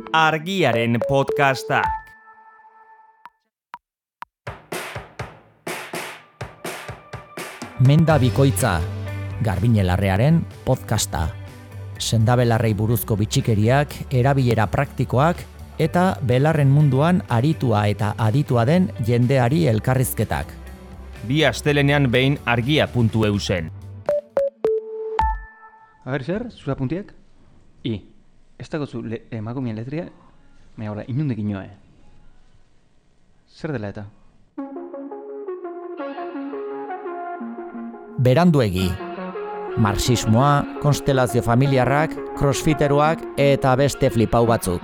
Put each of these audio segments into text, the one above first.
Argiaren podcastak. Menda bikoitza, Garbiñe Larrearen podcasta. Sendabelarrei buruzko bitxikeriak, erabilera praktikoak eta belarren munduan aritua eta aditua den jendeari elkarrizketak. Bi astelenean behin argia.eu zen. A ver, zer, zure apuntiak? Ez dago zu emakumeen letria, baina hola, inundek inoa, Zer dela eta? Beranduegi. Marxismoa, konstelazio familiarrak, crossfiteruak eta beste flipau batzuk.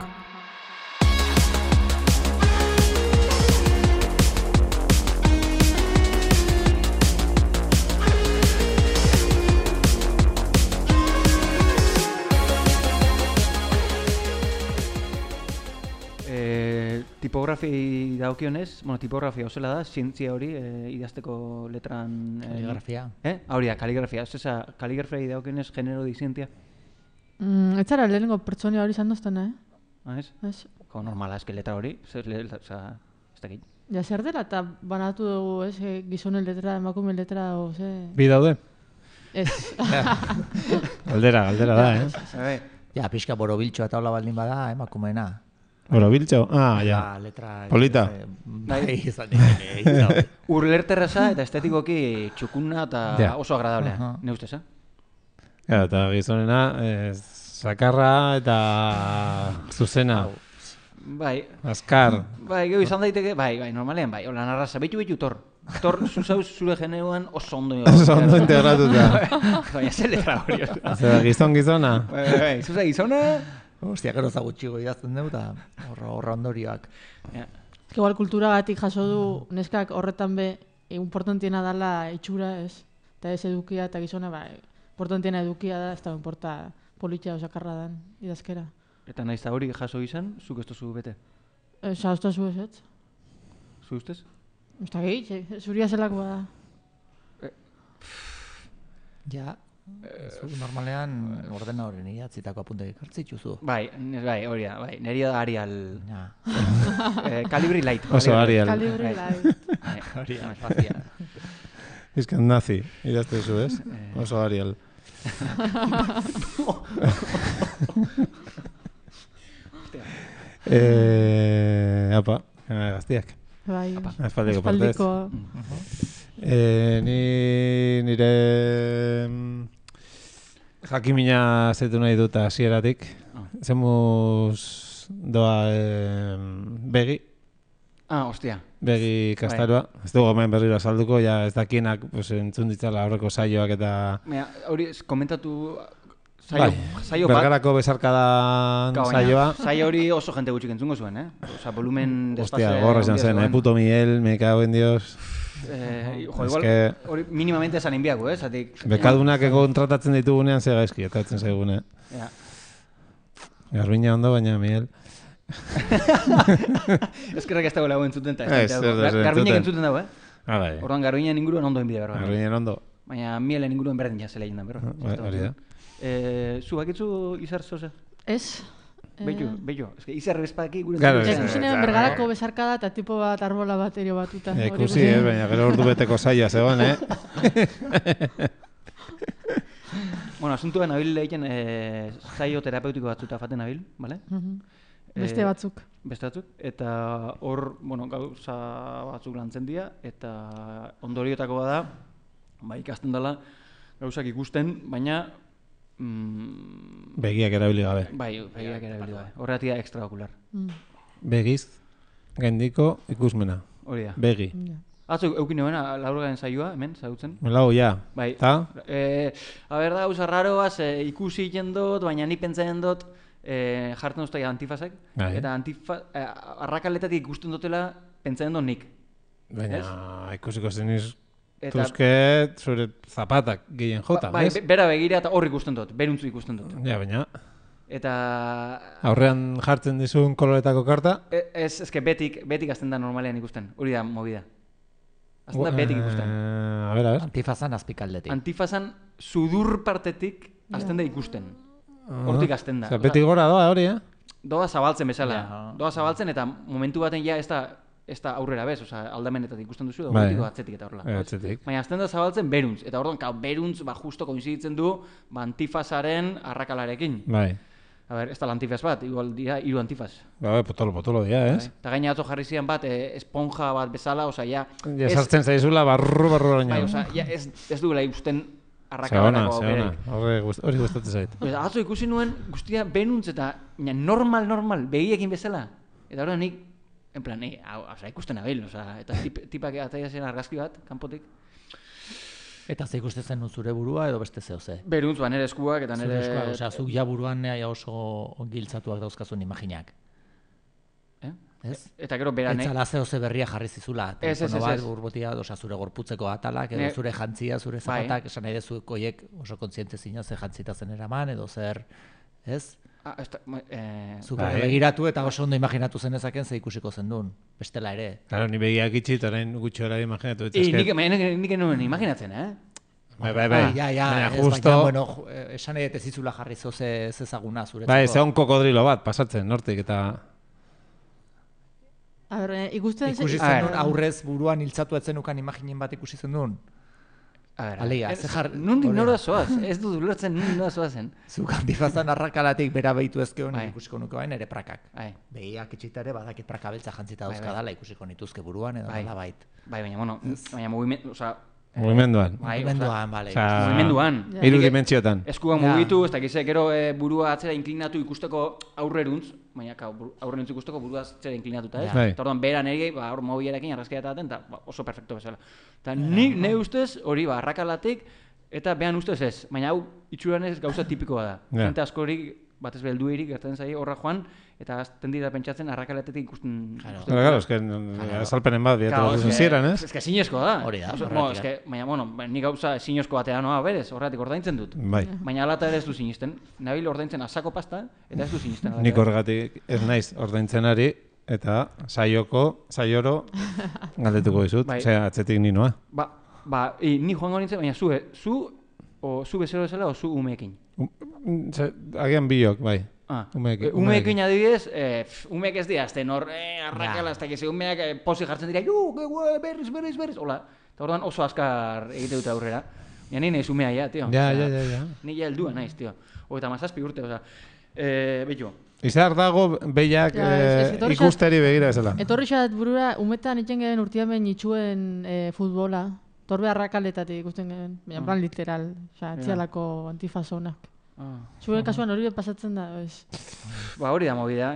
Tipografi daukionez, tipografia osela da, zientzia hori idazteko letran... Kaligrafia. Hauria, kaligrafia. Kaligrafia daukionez genero dizientia? Ez zara lehenengo pertsonia hori izan doztena, Ez? Ez. Ko normala, eski letra hori, ez dakit. Ja, zer dela eta banatu dugu, gizonen letra, emakumeen letra, Bi daude? Ez. Galdera da, Ja, pixka borobiltxoa eta hola baldin bada, emakumeena. Borobiltxo? Ja. Letra... Polita. Bai, izan. Urlerterraza eta estetikoki txukuna eta oso agradablea, ne ustez, Ja, eta gizonena, sakarra eta zuzena. Bai. Azkar. Bai, gero izan daiteke, bai, normalean, bai, hola narraza, betu tor. Tor, zuzauz zure generoan oso ondo integratuta. Baina ze letra hori. Zer, gizona? Bai, zuza gizona... Ostia, gero zagutxigo idazten dugu eta horra ondorioak. Igual kulturagatik jaso du neskak horretan be importantiena dala itxura, ez? Eta ez edukia eta gizona, importantiena edukia da, ez da importa politia osakarra dan idazkera. Eta nahiz hori jaso izan, zuk ez duzu bete? Zausta zu ez, ez? Zu ustez? Ez da gehi, zuria zelakoa da. Ja, normalean ordena horren idatzitako apuntek hartzituzu. Bai, hori da, niri da Arial... Calibri Light. Oso Arial. Calibri Light. Hori da, fazia. Bizkan nazi, idazte zu, ez? Oso Arial. Apa, gaztiak. Bai, espaldiko. Nire jakimina zaitu nahi dut hasieratik. Zemuz doa begi. Ostia. Begi kastarua. Ez dugu hemen berriro azalduko, ja ez dakienak entzun ditzala aurreko saioak eta... Hori, komentatu... Saio Bergarako besarkadan saioa. Saio hori oso jente gutxik entzungo zuen, Osa, volumen despazio... Hostia, gorra izan zen, puto Miguel, me cago en Dios... igual, hori minimamente esan inbiako, Bekadunak kontratatzen ditugunean ze gaizki, etatzen zaigune. Garbiña ondo, baina Miguel... Eskerrak ez dago lagu entzuten eta Garbiñak entzuten dago, Bai. Orduan Garbiñan inguruan ondo enbide berba. Garbiñan ondo. Baina Mielen inguruan berdin jazela egin da, berba. Hori da. Zu bakitzu izar zoze? Ez. Bello. Izar bezpadaki gure... Ikusinean Bergarako besarkada eta tipo bat arbola baterio batuta. Ikusi, baina gero ordu beteko saioa zegoen, Asuntua nabil egiten saio terapeutiko batzuta faten nabil, bale? Beste batzuk. Eta hor, gauza batzuk lantzen dira, eta ondoriotako bada, ikasten dela, gauzak ikusten, baina... Begiak erabili gabe. Bai, begiak erabili gabe. Horregatia extraokular. Begiz, gaindiko ikusmena. Hori da. Begi. Atzuk, eukin nuena, laurgaren saioa, hemen, zautzen? Lau, ja. Bai. Ta? Da, gauza raroaz, ikusi jendot, baina ni pentsatzen dut, jartzen duztai antifazak. Eta arrakaletatik ikusten dutela, pentsatzen dut nik. Baina, ikusiko zeniz... Tuzket, zure zapatak gehien jota, ez? Bera begira eta hor ikusten dut, beruntzu ikusten dut. Ja, baina... Eta... Aurrean jartzen dizun koloretako karta? Ezke betik azten da normalean ikusten, hori da movida. Azten da betik ikusten. A ver. Antifazan azpikaldetik. Antifazan sudur partetik azten da ikusten. Hortik azten da. Betik gora doa hori, doa zabaltzen bezala. Doa zabaltzen eta momentu baten ja ez da aurrera bez, aldamenetatik ikusten duzu, da atzetik eta horrela. Atzetik. Baina azten da zabaltzen beruntz, eta orduan, beruntz justo koinziditzen du antifasaren arrakalarekin. Bai. A ber, ez da antifaz bat, igual dira 3 antifaz. Bai, potolo dira, ez? Eta gaina atzo jarri zian bat, esponja bat bezala, ja... Ja sartzen zaizula barru baina. Bai, ja ez duela ikusten arrakalarako berek. Hori gustatzen zait. Atzo ikusi nuen guztia benuntz eta normal, begiekin bezala. Eta hori nik, en plan, ikusten abil, eta tipak ataia zen argazki bat, kanpotik. Eta ze ikusten zen zure burua edo beste zehose? Beruntz, nire eskuak eta nire... Zure eskuak, zuk ja buruan oso giltzatuak dauzkazun imaginak. Ez? Eta gero beran, Etzala zehose berria jarri zizula. Telefono bat, burbotia, zure gorputzeko atalak, edo zure jantzia, zure zapatak, esan nahi dezu koiek oso kontziente zina ze jantzita zen eraman, edo zer, ez? Zuka begiratu eta oso ondo imaginatu zenezaken ze ikusiko zen duen, bestela ere. Claro, ni begiak itxi eta orain gutxo hori imaginatu. Nik enuen imaginatzen, Bai, ja, baina, esan nahi ez zizula jarri zoze ezaguna zuretzako. Bai, ze hon kokodrilo bat, pasatzen, nortik, eta... Ikusi zenun aurrez buruan hiltzatu etzenukan imaginen bat ikusi zenun. Alia, nundik nora zoaz, ez dut ulertzen nundik nora zoazen. Zuk antifazan arrakalatik bera behitu ezkeo ikusiko nuke bain ere prakak. Behiak itxitare badakit praka beltza jantzita dauzkadala ikusiko nituzke buruan edo nola bait. Bai, baina movimendu, Mugimenduan. Bale. Mugimenduan. 3 dimentsiotan. Eskuak mugitu, ez dakize, gero burua atzera inklinatu ikusteko aurreruntz, baina aurreruntz ikusteko burua atzera inklinatuta, ez? Eta orduan, beran eri, hor mobilerekin argazkia eta oso perfecto bezala. Eta ne ustez, hori, arrakalatik, eta behan ustez ez, baina hau itxuran ez gauza tipikoa da. Jente asko hori, batez beldu erik, gertatzen zai horra joan, eta azten dira pentsatzen arrakalatetik ikusten... Claro, es que azalpenen bat, biatu zieran, ez? Ez que zinezko da. Hori da, baina, nik gauza zinezko batea noa, berez, horretik ordaintzen dut. Bai. Baina alata ere ez du zinisten. Nabil ordaintzen asako pasta, eta ez du zinisten. Nik horregatik ez naiz ordaintzen ari, eta saioro galdetuko dizut, osea, atzetik ninoa. Ni joango nintzen, baina zu bezero bezala o zu umeekin? Agian biok, bai. Umeekin adibidez, umeek ez dira, azten hor, arrakala, ez dakiz, umeak posi jartzen dira, berriz, hola. Eta orduan oso azkar egite dute aurrera. Ja, ni nahiz umea, ja, tio. Ja. Ni ja heldua naiz, tio. Eta mazazpi urte, oza. Behitu. Izar dago behiak ikusteri begira bezala. Etorri xat burura, umetan itxen gehen urtiamen itxuen futbola. Torbe arrakaletatik ikusten gehen, plan literal, etzialako antifazonak. Zure kasuan hori pasatzen da, ez? Hori da movida,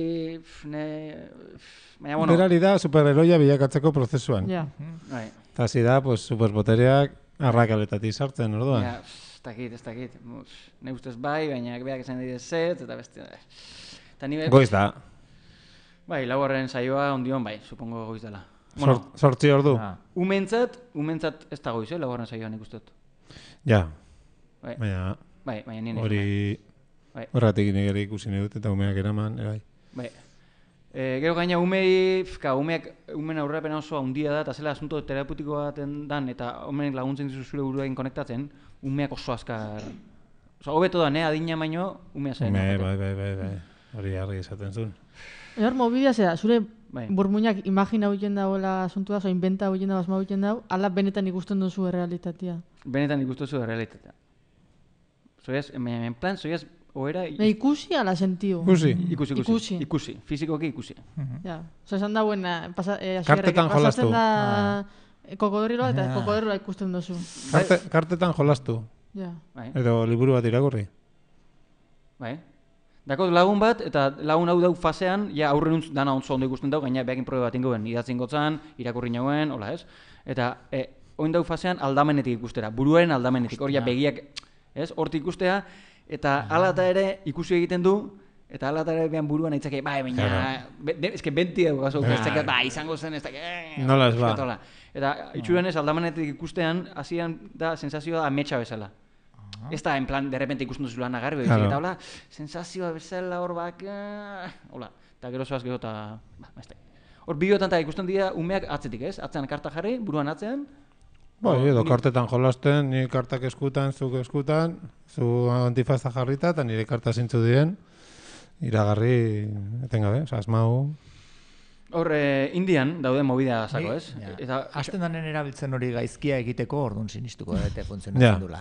berari da superheroia bilakatzeko prozesuan. Eta hasi da, superpotereak arrakaletatik sartzen, orduan. Ez dakit. Ne ustez bai, baina beak esan dira zetz, eta beste... Goiz da. Bai, laugarren saioa ondion bai, supongo goiz dela. Sortzi ordu. Umentzat ez da goiz, laugarren saioan ikustot. Ja, baina... Baina nien hori horretik nire ikusi nahi dut eta umeak eraman, bai. Gero gaina umeak aurrerapen oso handia da, eta zela asunto terapeutiko baten dan, eta umeak laguntzen dizu zure buruekin konektatzen, umeak oso azkar... Hobeto da, adina baino, umea zen. Bai, hori argi esaten zuen. Hor, mobidia zera, zure burmuinak imagina huiten dagoela asuntu da, inventa huiten dago, asma huiten dago, ala benetan ikusten duzu errealitatea? Benetan ikusten duzu errealitatea. Soiaz, en plan, soiaz, oera... Ikusi ala sentiu? Ikusi, fizikoki ikusi. Ja, esan dauen, kartetan jolastu. Pasatzen da kokodriloa eta kokodriloa ikusten duzu. Kartetan jolastu. Edo liburu bat irakurri. Bai. Dakot lagun bat, eta lagun hau dauk fasean, ja aurrenuntz dana ontzo ondo ikusten dauk, gaina behakin probe bat ingoen, idatzen gotzan, irakurri nagoen, hola ez? Eta oin dauk fasean aldamenetik ikustera, buruaren aldamenetik, hori begiak, ez, hortik ikustea, eta alata ere ikusi egiten du, eta alata ere behan buruan aitzake, baina, eske benti dugu gazo, izango zen, ez da, nola ez ba. Eta itxuren ez aldamenetik ikustean, hasian da, sensazioa ametsa bezala. Ez da, en plan, derrepente ikusten duzula nagarbi, eta hola, sensazioa bezala hor bak, hola, eta gero zoaz gero eta, hor bideotan eta ikusten dira umeak atzetik, ez? Atzean karta jarri, buruan atzean. Edo kartetan jolasten, nire kartak eskutan, zuk eskutan, zu antifazta jarrita, eta nire karta zintzu diren, iragarri etengabe, asmau. Hor, Indian daude movida sako, ez? Eta hasten danen erabiltzen hori gaizkia egiteko, orduan sinistuko eta funtzionatzen dula.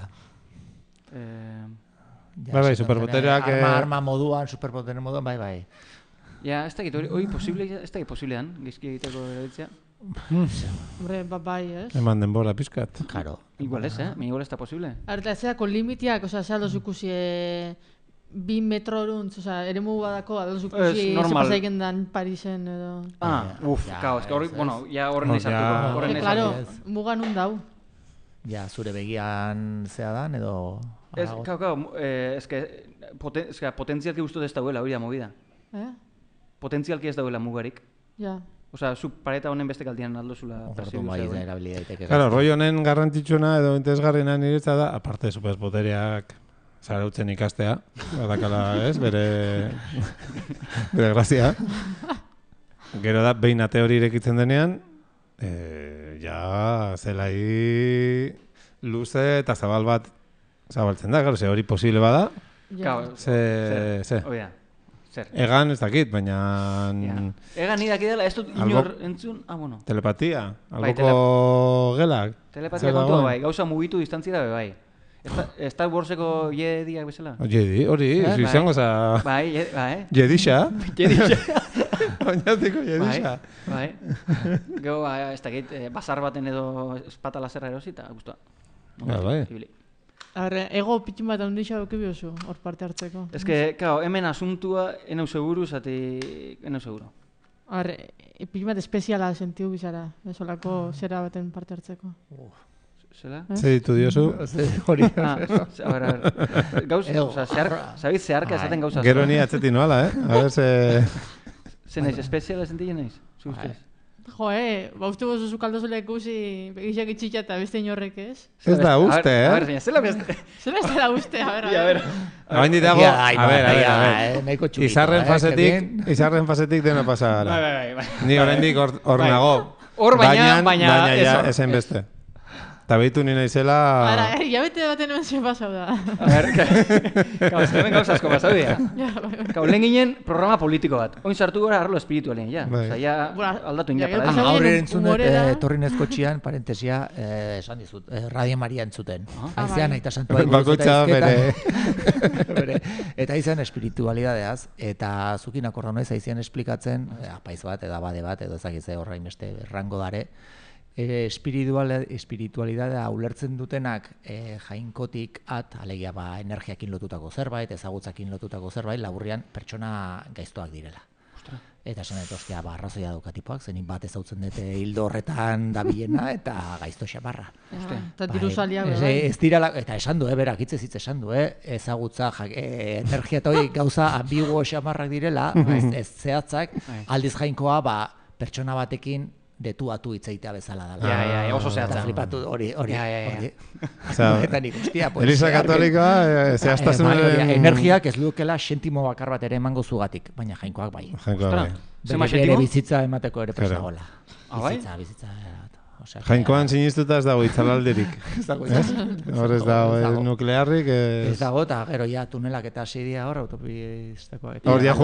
Bai, superpotereak... Arma moduan, superpotere moduan, bai. Ja, ez dakit, hori posiblean, gaizkia egiteko erabiltzea. Hombre, bai, ez? Eman denbora pizkat. Claro. Igual ez, igual ez da posible. Arta, zeako limitiak, oza, ze aldoz ikusi 2 metro horuntz, oza, ere mugu badako, aldoz ikusi zepasa egin dan Parisen edo... Ez que horri, bueno, ja horren izartuko. Claro, mugan dau. Ja, zure begian zea dan, edo... Ez que potentzialki guztu ez dauela, hori da movida. Potentzialki ez dauela mugarik. Ja. Osa, zu pareta honen beste kaldian aldozula persigu. Claro, roi honen garrantzitsuna edo interesgarriena niretza da, aparte superpotereak zarautzen ikastea, badakala, ez, bere grazia. Gero da, behin ate hori irekitzen denean, ja, zelai luze eta zabal bat zabaltzen da, gero, ze hori posible bada. Zer. Egan ez dakit, baina... Egan nire dakidela, ez dut inor entzun... bueno. Telepatia, alboko gelak. Telepatia kontua bai, gauza mugitu distantzia da bai. Star Warseko jediak bezala? Jedi, hori, izango za... Bai. Jedixa. Oinatiko jedixa. Bai. Gau, ez dakit, basar baten edo espata laserra erosita, guztua. Bai. Arre, ego pitxin bat handixa duki biozu, hor parte hartzeko. Ez que, kao, hemen asuntua enau seguru, zati enau seguru. Arre, pitxin bat espeziala sentiu bizara, bezolako zera baten parte hartzeko. Zela? Zer ditu diozu? Hori. A ver. Gauz, zabiz zeharka esaten gauza. Gero ni atzeti noala, A ver, Ze naiz, espeziala sentile naiz? Zuztez? Jo, uste bozu kaldozule ikusi begixak itxitxa eta beste inorrek, ez? Ez da uste, A ver, zela beste. Zela beste da uste, a ver. Hain ditago, a ver. Nahiko txupito. Izarren fasetik dena pasa gara. Bai. Ni oraindik hor nago. Hor baina esen beste. Eta behitu nina izela... Ara, jabete baten hemen zen pasau da. A ver, hemen gauza asko pasau dira. Lehen ginen programa politiko bat. Oin sartu gara arlo espiritualen, ja. Osa, ja aldatu ina para. Aurre entzunet, Torrinezko txian, parentesia, esan dizut, Radio Maria entzuten. Aizean, aita santua Bakoitza bere. Eta izan espiritualidadeaz, eta zukin akorda noiz aizean esplikatzen, apaiz bat, edabade bat, edo ezagitze horrein beste rango dare, espiritualidadea ulertzen dutenak jainkotik alegia energiakin lotutako zerbait, ezagutzakin lotutako zerbait, laburrian pertsona gaiztoak direla. Eta esan dut, ostia, arrazoia daukatipoak, zenin bat ezautzen dute hildo horretan dabilena eta gaizto xamarra. Eta diruzalia ez dira, eta esan du, berak hitz esan du, ezagutza, energia eta hori gauza ambiguo xamarrak direla, ez zehatzak, aldiz jainkoa pertsona batekin detuatu hitzaitea bezala dela. Ja, oso zehatza. Flipatu hori. Eta nik, hostia, Elisa Katolikoa, zehaztasunaren... Energiak ez dukela sentimo bakar bat ere emango zugatik, baina jainkoak bai. Bere bizitza emateko ere presagola. Bizitza. Jainkoan siniztuta ez dago itzalalderik. Hor ez dago nuklearrik. Ez dago, eta gero ja tunelak eta asidia hor, autopistakoa. Hor ja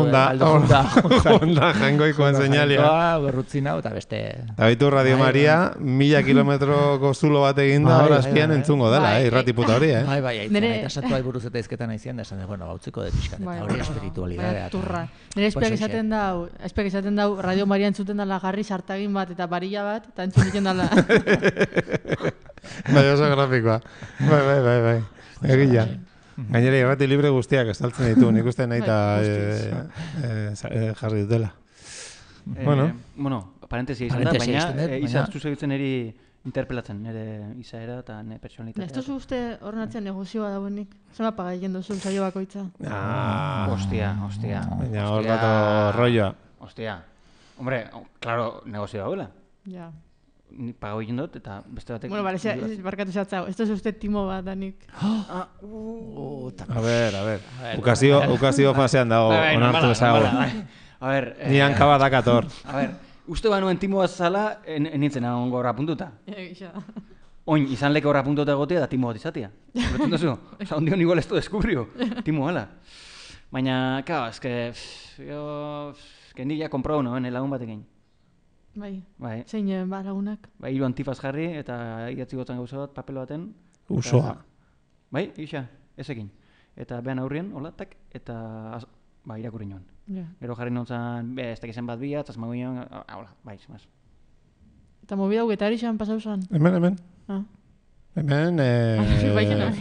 junda jainkoikoan seinalia. Berrutzin hau eta beste... Eta baitu Radio Maria, 1000 kilometroko zulo bat eginda, hor azpian entzungo dela, irratiputa hori, Bai, eta santua buruz eta izketan aizian, esan, bautziko detiskat, eta hori espiritualidadea. Nire espeak izaten dau, Radio Maria entzuten dela garri sartagin bat eta barilla bat, eta entzun diken dela. Bai, oso grafikoa. Bai. Egia. Gainera, irrati libre guztiak estaltzen ditu, nik uste nahi eta jarri dutela. Bueno, parentesia izan da, baina izaztu segitzen eri interpelatzen, nire izaera eta nire personalitatea. Ez duzu uste horren atzen negozioa dauenik? Zema paga egin duzu saio bakoitza? Hostia. Baina hor dato rolloa. Hostia. Hombre, claro, negozioa dauela. Ja. Ni pago egin dut eta beste batek... Bueno, barkatu zatzau. Ez duzu uste timo bat danik. A ver. Ukazio fasean dago, onartu ezago. Ni hankaba dakator. A ver, uste banuen timo bat zala, nintzen egon gorra puntuta. Oin, izan leke horra puntuta egotea da timo bat izatea. Horretzen duzu? Osa, ondion igual ez du deskubrio. Timo hala. Baina, claro, eske, jo, nik ja komprau noen lagun batekin. Bai. Bai, Zein ba lagunak. bai, 3 antifaz jarri eta idatzi gotzen gauza bat, papel baten. Usoa. Bai, isa, ezekin. Eta behan aurrien, hola, tak, eta irakurri nuen. Ja. Gero jarri nontzan, ez dakizen bat biat, azmago nuen, hola, bai, zemaz. Eta movida hugetari xan pasau zan. Hemen. Ah. Hemen, Bai, no.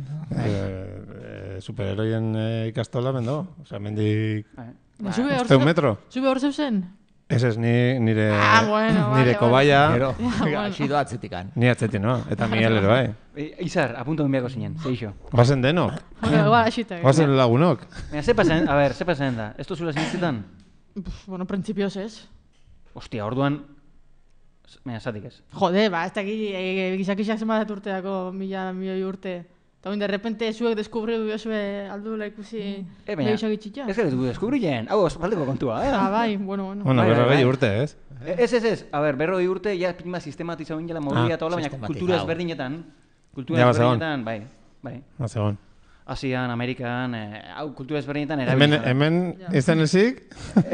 superheroien ikastola mendo. Osea, mendik... Sube hor 100 metro. Sube hor zeuzen? Ez nire... bueno, nire vale, kobaia... Gero, bueno. asido atzetikan. Ni atzetik, no? Eta Miguel ere, bai. Izar, apunto enbiako zinen, zeixo. Bazen denok. Bueno, igual asita. Bazen lagunok. Baina, ze pasen da? Ez tozula sinitzetan? Bueno, principios ez. Ostia, orduan... Baina, zatik ez. Jode, ba, ez dakit gizakixak zenbat urteako, milioi urte. Eta oin, de repente zuek deskubriu jozue aldula ikusi Baina, gizakitxitxa. ez gara deskubrilen, hau ospaldeko kontua, Ah, bai, bueno. Bueno, Bai, berrogei bai. urte, ez? Ez. A ber, 40 urte, ja prima sistematizau ingela mobilia eta hola, baina kultura ezberdinetan. Kultura ezberdinetan, bai. Zegoen. Asian, Amerikan, hau kultura ezberdinetan erabiltzen. Hemen izan ezik?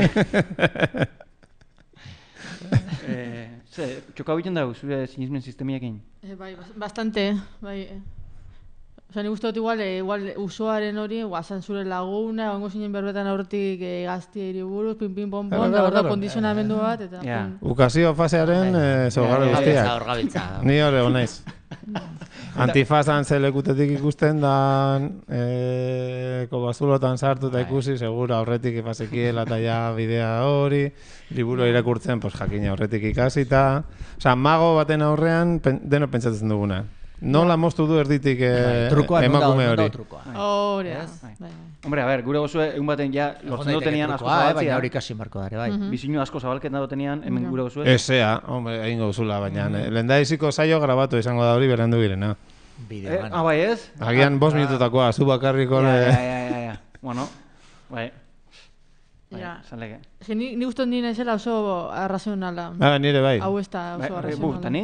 Txoka egiten dago, zure sinismen sistemiakin. Bai, bastante, bai. Osa, nik uste dut igual usoaren hori, guazan zure laguna, ongo zinen berbetan aurretik gazti hiriburuz, pin-pin-pon-pon, da hor da kondizionamendu bat, eta... Ukazio fasearen zaugarri guztiak. Gabiltza. Ni hori naiz. Antifazan zelekutetik ikusten da, kobazulotan sartu eta ikusi, segura aurretik fasekiela eta ja bidea hori, liburu irakurtzen, pues jakina aurretik ikasita. Osa, mago baten aurrean deno pentsatzen duguna. Nola moztu du erditik emakume hori. Hori, Hombre, a ver, gure gozue, egun baten ja, lortzen dutenian asko zabaltzea. Baina hori kasi marko dare, bai. Bizinu asko zabalketen dutenian, hemen gure gozue. Ezea, hombre, egin gozula, baina lehendaiziko saio grabatu izango da hori berandu girena. Bideoan. Bai ez? Agian 5 minututakoa, zu bakarrik hori... Ja. Bueno, bai. Ja. Zaleke. Ni guztot nire zela oso arrazionala. Nire bai. Hau ez da oso arrazionala. Eta ni?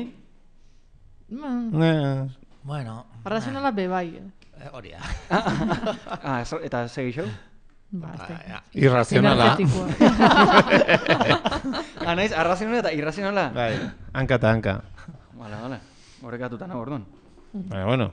Bueno. Arrazionala be bai. Hori da. Eta segi xo? Ba, ez irrazionala. Naiz, arrazionala eta irrazionala? Bai, hanka eta hanka. Vale. Horrekatuta nago orduan. Baina, bueno.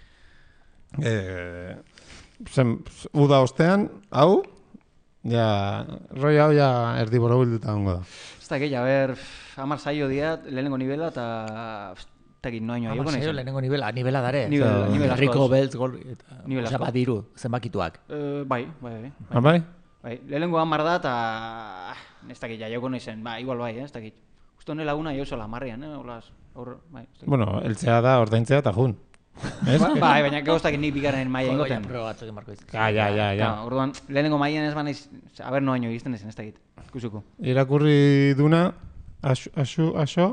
Uda ostean, hau, roi hau erdiboro bilduta hongo da. Ez da gehi, a ber, 10 saio diat, lehenengo nivela eta... Tegin noaino aioko nahi zen. Lehenengo nivela dare. Nivela Rico Beltz gol. Nivela Osa, badiru, zenbakituak. Bai. Bai? Bai, lehenengo 10 da eta... Ez dakit, aioko nahi zen, igual bai, ez dakit. Justo hone laguna jo zola, marrian, olaz, bai. Bueno, eltzea da, ordaintzea eta jun. Bai, baina gero ez dakit nik bigarren maia ingoten. Proba batzuk emarko izan. Ja. Orduan, lehenengo maian ez banaiz, aber noaino egizten ezen, ez dakit, ikusuko. Irakurri duna, Aslor.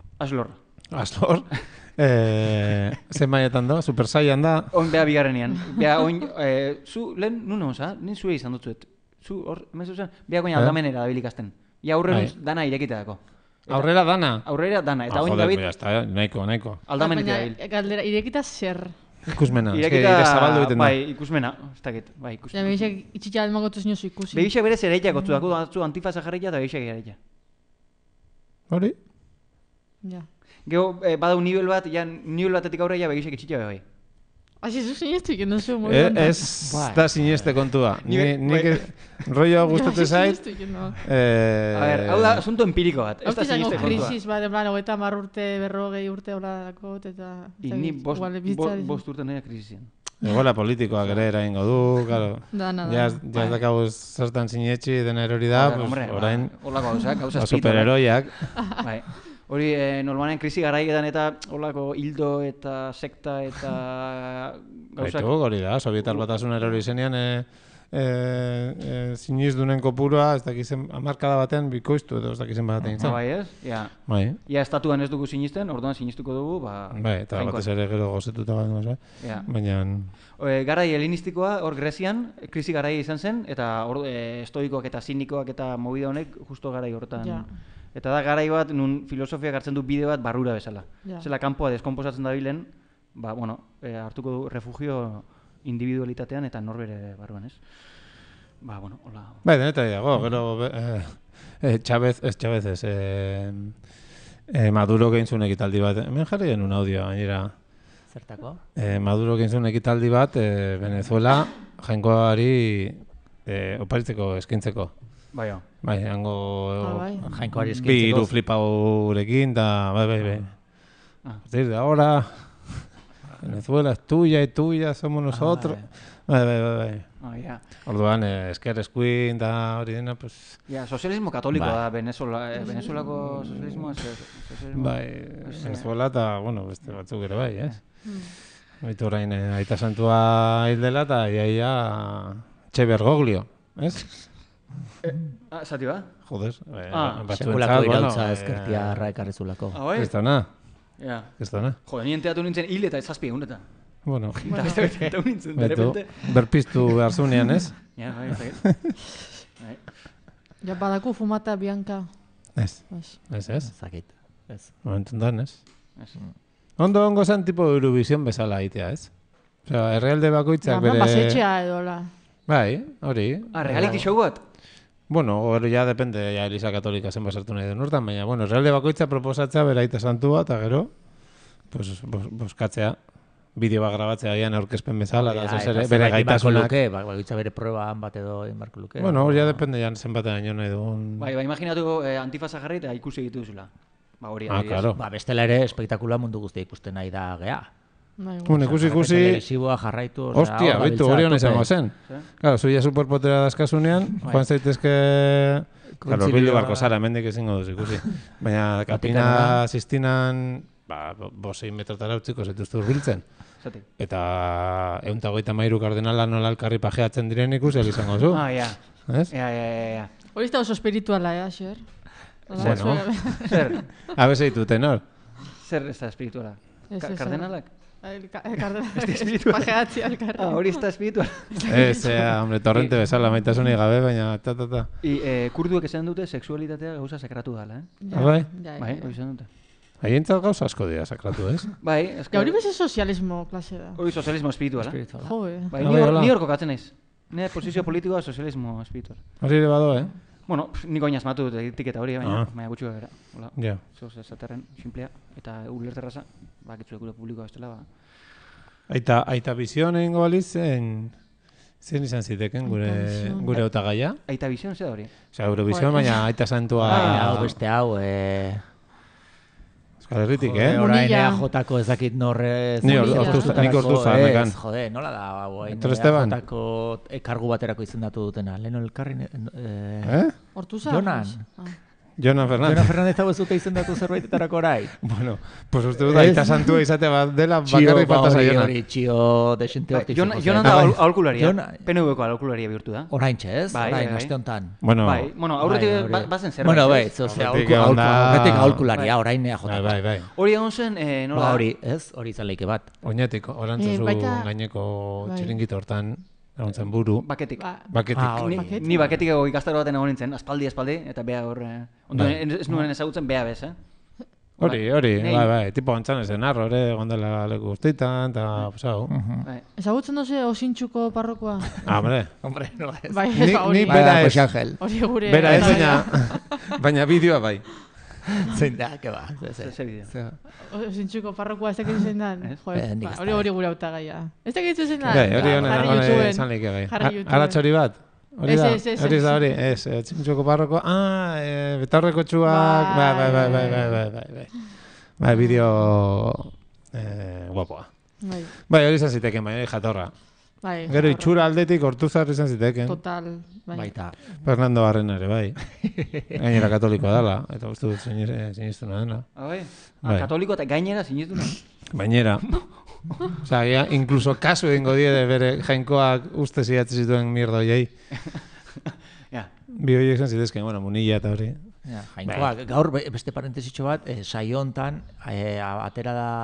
Zen maietan da, super saian da. Oin beha bigarrenean. Beha oin, zu, lehen, nuna oza, nin zue izan dutzuet. Zu, hor, hemen zuzen, beha goina aldamenera da bilikazten. Ja aurre dana irekitako. Aurrera dana? Aurrera dana, eta oin David... Joder, nahiko. Aldamenetik dabil. Galdera, irekita zer? Ikusmena, irekita, zabaldu egiten da. Bai, ikusmena, ez dakit, bai, ikusmena. Ja, begixak itxitxa almagotuz inozu ikusi. Begixak berez ereiak gotzu dako, zu antifaza jarreia eta begixak ereiak. Hori? Ja. Gero, badau nivel batetik aurreia begixak itxitxa bai. Asi, zu sinestu iken duzu, moi Ez da sineste kontua. Nik rollo gustatu zait. A ver, hau da asunto empiriko bat. Ez da sineste kontua. Krisis bat, en plan, 30 urte, 40 urte hola dakot, eta... Ni bost urte nahi krisisian. Egola politikoak ere eraingo du, claro. Ja ez dakago zertan sinetxi dena erori da, orain... Olako gauzak, superheroiak. Bai. Hori, normalen krisi garaietan eta olako hildo eta sekta eta gauzak... Baitu, hori da, Sovietar Batasun erori zenean sinizdunen kopurua, ez dakizen, amarkada batean bikoiztu edo ez dakizen batean izan. Bai ez? Ja. Bai. Ja, estatuan ez dugu sinisten, orduan sinistuko dugu, ba... Bai, eta batez ere gero gozetuta bat, baina... Garai helenistikoa, hor Grezian, krisi garai izan zen, eta estoikoak eta sinikoak eta movida honek justo garai hortan... Eta da garai bat, nun filosofiak hartzen du bide bat barrura bezala. Zela kanpoa deskomposatzen dabilen, hartuko du refugio individualitatean eta norbere barruan, ez? Ba, bueno, hola. Bai, denetan dago, gero Chávez ez, Maduro geintzun ekitaldi bat, hemen jarri genuen audio, gainera. Zertako? Maduro geintzun ekitaldi bat, Venezuela jainkoari oparitzeko eskintzeko. Bai, Bai, hango bai. Jainkoari bi eskintzeko. hiru flipaurekin, da, bai. A partir de ahora, Venezuela es tuya, somos nosotros. Bai. Ah, ja. Orduan, esker eskuin da hori dena, pues... Ja, sozialismo katoliko Bai. da, Venezuelako sozialismoa, sozialismo... Bai, Venezuela eta, bueno, beste batzuk ere bai, ez? Baitu orain, Aita Santua hil dela eta iaia Txe Bergoglio, ez? Zati ba? Joder, Sekulako irautza ezkertia ekarrizulako. Ah, bai? Kristona, Ja. kristona. Joder, nien teatu nintzen hil eta 7 egunetan. Bueno, Eta beste teatu nintzen, de betu, repente... berpiztu behar zunean, ez? Ja, bai, ez dakit. Bai. Ja, badaku fumata Bianca. Ez, Bas. ez? Zakit. Ez. Momentuntan, ez? Ez. Ondo zen tipo Eurovision bezala egitea, ez? Osea, herrialde bakoitzak bere... Basetxea edola. Bai, hori. Ah, reality show bat? Bueno, hori ja depende, ja Elisa Katolika zen basartu nahi den urtan, baina, bueno, herrialde bakoitza proposatzea bere Aita Santua, eta gero, pues, boskatzea, bideo bat grabatzea gian aurkezpen bezala, eta zer, bere gaitasunak. Bakoitza bere proban bat edo inbarko luke. Bueno, hori ja depende, jan zenbatean nahi nahi dugun... Bai, imaginatu antifasa jarri eta ikusi dituzula. Ba, hori Ah, claro. Ba, bestela ere, espektakula mundu guztia ikusten nahi da gea. Bai, Bueno, ikusi... Telebisiboa jarraitu... Hostia, bitu, hori hona izango zen. Sí. Claro, zuia superpotera dazkasunean, joan zaitezke... Claro, bildu barko zara, hemendik ezingo duz ikusi. Baina, Kapina Sistinan, 5 metrotara utziko zaituztu urbiltzen. Zati. Eta 153 kardinala nola elkarri pajeatzen diren ikusi izango zu. Ah, ja. Ez? Ja. Hori ez da oso espirituala, Xer? Bueno. Zer? Abese ditu tenor. Zer ez da espirituala? Kardenalak? Pajeatzea elkarri. Ah, hori ez da espirituala. Ez, hombre, torrente bezala, maitasunik gabe, baina ta. Kurduek esan dute sexualitatea gauza sakratu dela, eh? Bai? Bai, hori esan dute. Haientzat gauza asko dira sakratu, ez? Bai, Ja, hori beze sozialismo klase da. hori sozialismo espirituala. Jo, Bai, bai, hola. ni hor kokatzen naiz. Nire posizio politikoa sozialismo espirituala. Hori ere bado, Bueno, niko aina asmatu dut etiketa hori, baina gutxi gara. Hola, Ja. zoz esaterren, simplea, eta ulerterraza, bakitzu ekure publikoa bestela, ba. Aita bizioan egingo baliz, zen izan ziteken gure hautagaia? Aita bizion, zer da hori? Osea, Eurovision, baina Aita Santua... Hau beste hau, Euskal Herritik, orain Munilla. EAJ-ko ez dakit norrez... Nik ordu zaharnekan. Jode, nola da, hau, Aitor Esteban? EAJ-ko kargu baterako izendatu dutena. Lehen elkarri... Hortuza? Jonan. Jonan Fernández. Jonan Fernández hau ez dute izendatu zerbaitetarako orai. Bueno, pues uste dut Aita Santua izate bat dela bakarrik falta zaiona. Txio desente hortik. Jonan da aholkularia, PNV-ko aholkularia bihurtu da. Oraintxe ez? Bai, Orain, bai. aste honetan. Bueno, Bueno, aurretik bazen zerbait. Bueno, bai, ez? aurretik onda- aholkularia, orain EAJ. bai. Hori egon zen, nola? Ba, hori, ez? Hori izan leike bat. Oinetiko, orantzuzu baita- gaineko bai. txiringito hortan, egontzen buru. Baketik. Baketik. hori. Ni baketikako ikastaro baten egon nintzen, aspaldi, eta bea hor... Ondo, ez nuen ezagutzen bea bez, Hori, Nei. bai, tipo antzan ezen arro, gondela leku guztietan, eta, pues hau. Bai. Ezagutzen doze osintxuko parrokoa? Hombre, Hombre, nola ez. Bai, Ni- hori. ni- Bera ez. Hori gure... bera ez, ezaguna. baina bideoa bai. Zein da, ke ba. Zer bideo. Osintxuko parrokoa ez dakit zein dan. Ez? Nik ez Hori gure hautagaia. Ez dakit zein dan. Bai, hori Jarri honen YouTubeen. esan leike gai. Jarri YouTubeen. Aratxori bat? Hori Ez, da, ez, ez, hori ez. da hori, ez, txintxoko parroko, betaurreko txuak, bai. Bai, bideo guapoa. Bai, Bai, hori izan ziteken, bai, jatorra. bai. Gero itxura aldetik Ortuzar izan ziteken. Total, bai. Baita. Fernando Barrena ere, bai. Gainera katolikoa dela, eta uste dut sinistuna dena. Ah, bai? Bai. Katoliko eta gainera sinistu nahi. Bainera. Osea, incluso kasu egingo die de bere jainkoak uste zidatzi zituen mierda hoiei. Ja. Bi horiek izan zitezken, bueno, Munilla eta hori. Ja, jainkoak, gaur beste parentesitxo bat, saio hontan atera da